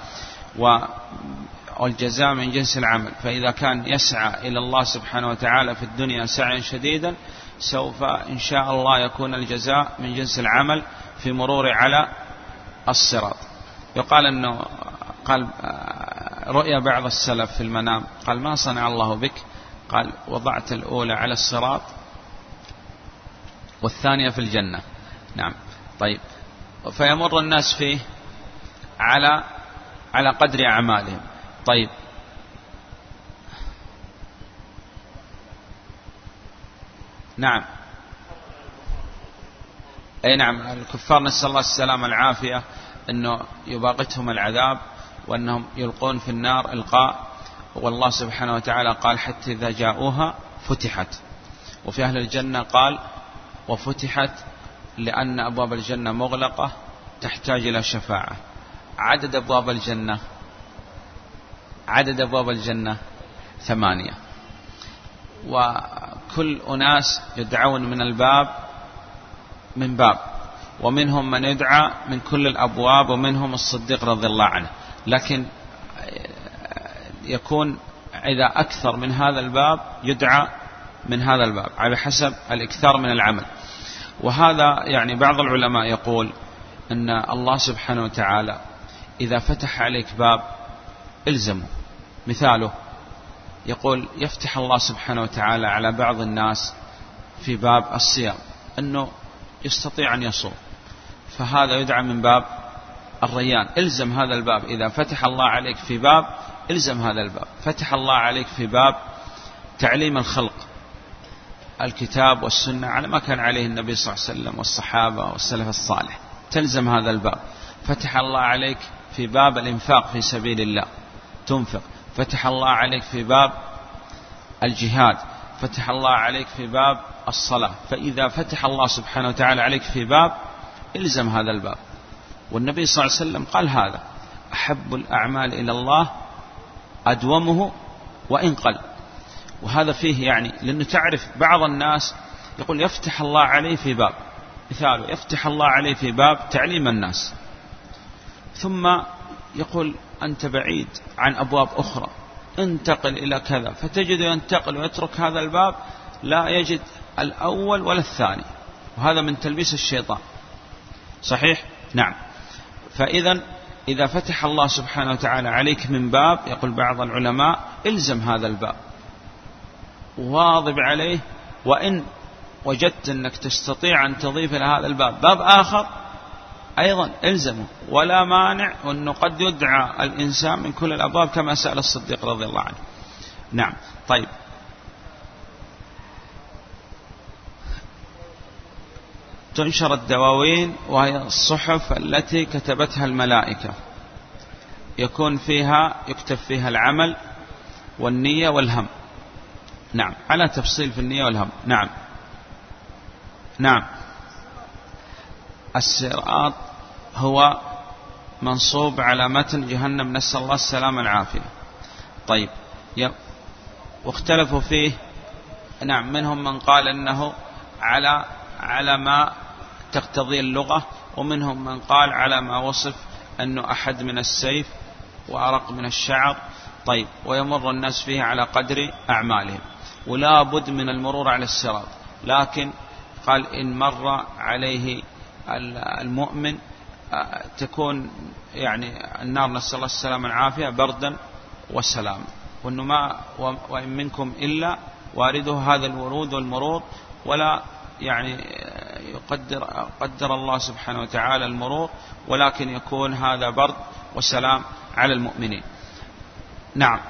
والجزاء من جنس العمل. فإذا كان يسعى إلى الله سبحانه وتعالى في الدنيا سعيا شديدا، سوف إن شاء الله يكون الجزاء من جنس العمل في مرور على الصراط. يقال أنه قال رؤيا بعض السلف في المنام، قال ما صنع الله بك؟ قال وضعت الأولى على الصراط والثانية في الجنة. نعم. طيب، فيمر الناس فيه على على قدر أعمالهم. طيب، نعم، أي نعم، الكفار نسأل الله السلامة والعافية أنه يباغتهم العذاب وأنهم يلقون في النار إلقاء، والله سبحانه وتعالى قال حتى إذا جاءوها فتحت. وفي أهل الجنة قال وفتحت لأن أبواب الجنة مغلقة تحتاج إلى شفاعة. عدد أبواب الجنة عدد أبواب الجنة ثمانية، وكل أناس يدعون من الباب من باب، ومنهم من يدعى من كل الأبواب، ومنهم الصديق رضي الله عنه. لكن يكون إذا أكثر من هذا الباب يدعى من هذا الباب على حسب الإكثار من العمل. وهذا يعني بعض العلماء يقول أن الله سبحانه وتعالى إذا فتح عليك باب إلزمه. مثاله يقول يفتح الله سبحانه وتعالى على بعض الناس في باب الصيام أنه يستطيع أن يصوم، فهذا يدعى من باب الريان. إلزم هذا الباب. إذا فتح الله عليك في باب إلزم هذا الباب. فتح الله عليك في باب تعليم الخلق الكتاب والسنة على ما كان عليه النبي صلى الله عليه وسلم والصحابة والسلف الصالح، تلزم هذا الباب. فتح الله عليك في باب الإنفاق في سبيل الله، تنفق. فتح الله عليك في باب الجهاد. فتح الله عليك في باب الصلاة. فإذا فتح الله سبحانه وتعالى عليك في باب إلزم هذا الباب. والنبي صلى الله عليه وسلم قال هذا أحب الأعمال إلى الله أدومه وإن قل. وهذا فيه يعني لأنه تعرف بعض الناس يقول يفتح الله عليه في باب، مثاله يفتح الله عليه في باب تعليم الناس، ثم يقول أنت بعيد عن أبواب أخرى انتقل إلى كذا، فتجد ينتقل ويترك هذا الباب لا يجد الأول ولا الثاني، وهذا من تلبيس الشيطان. صحيح؟ نعم. فإذا إذا فتح الله سبحانه وتعالى عليك من باب، يقول بعض العلماء إلزم هذا الباب واظب عليه، وإن وجدت أنك تستطيع أن تضيف إلى هذا الباب باب آخر أيضا إلزمه، ولا مانع، وأنه قد يدعى الإنسان من كل الأبواب كما سأل الصديق رضي الله عنه. نعم. طيب، تنشر الدواوين وهي الصحف التي كتبتها الملائكة، يكون فيها يكتب فيها العمل والنية والهم. نعم، على تفصيل في النية والهم. نعم. نعم. الصراط هو منصوب على متن جهنم، نسأل الله السلامة والعافية. طيب، واختلفوا فيه. نعم، منهم من قال أنه على على ما تقتضي اللغة، ومنهم من قال على ما وصف أنه أحد من السيف وأرق من الشعر. طيب، ويمر الناس فيه على قدر أعمالهم، ولا بد من المرور على الصراط. لكن قال إن مر عليه المؤمن تكون يعني النار، نسأل الله السلامة والعافية، بردا والسلام، وأنه ما وإن منكم إلا وارده هذا الورود والمرور، ولا يعني يقدر قدر الله سبحانه وتعالى المرور، ولكن يكون هذا برد وسلام على المؤمنين. نعم.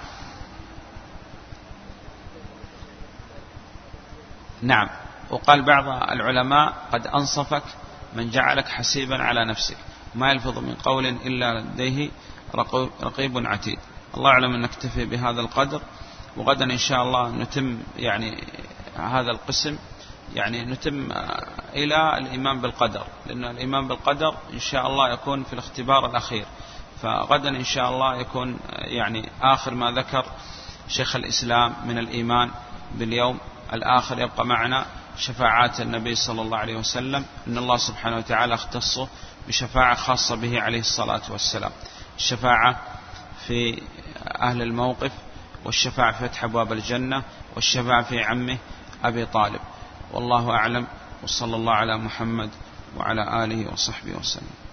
نعم. وقال بعض العلماء قد أنصفك من جعلك حسيبا على نفسك، ما يلفظ من قول إلا لديه رقيب عتيد. الله أعلم أن نكتفي بهذا القدر، وغدا إن شاء الله نتم يعني هذا القسم، يعني نتم إلى الإيمان بالقدر، لأن الإيمان بالقدر إن شاء الله يكون في الاختبار الأخير. فغدا إن شاء الله يكون يعني آخر ما ذكر شيخ الإسلام من الإيمان باليوم الآخر. يبقى معنا شفاعات النبي صلى الله عليه وسلم، إن الله سبحانه وتعالى اختصه بشفاعة خاصة به عليه الصلاة والسلام، الشفاعة في أهل الموقف، والشفاعة في فتح أبواب الجنة، والشفاعة في عمه أبي طالب. والله أعلم، وصلى الله على محمد وعلى آله وصحبه وسلم.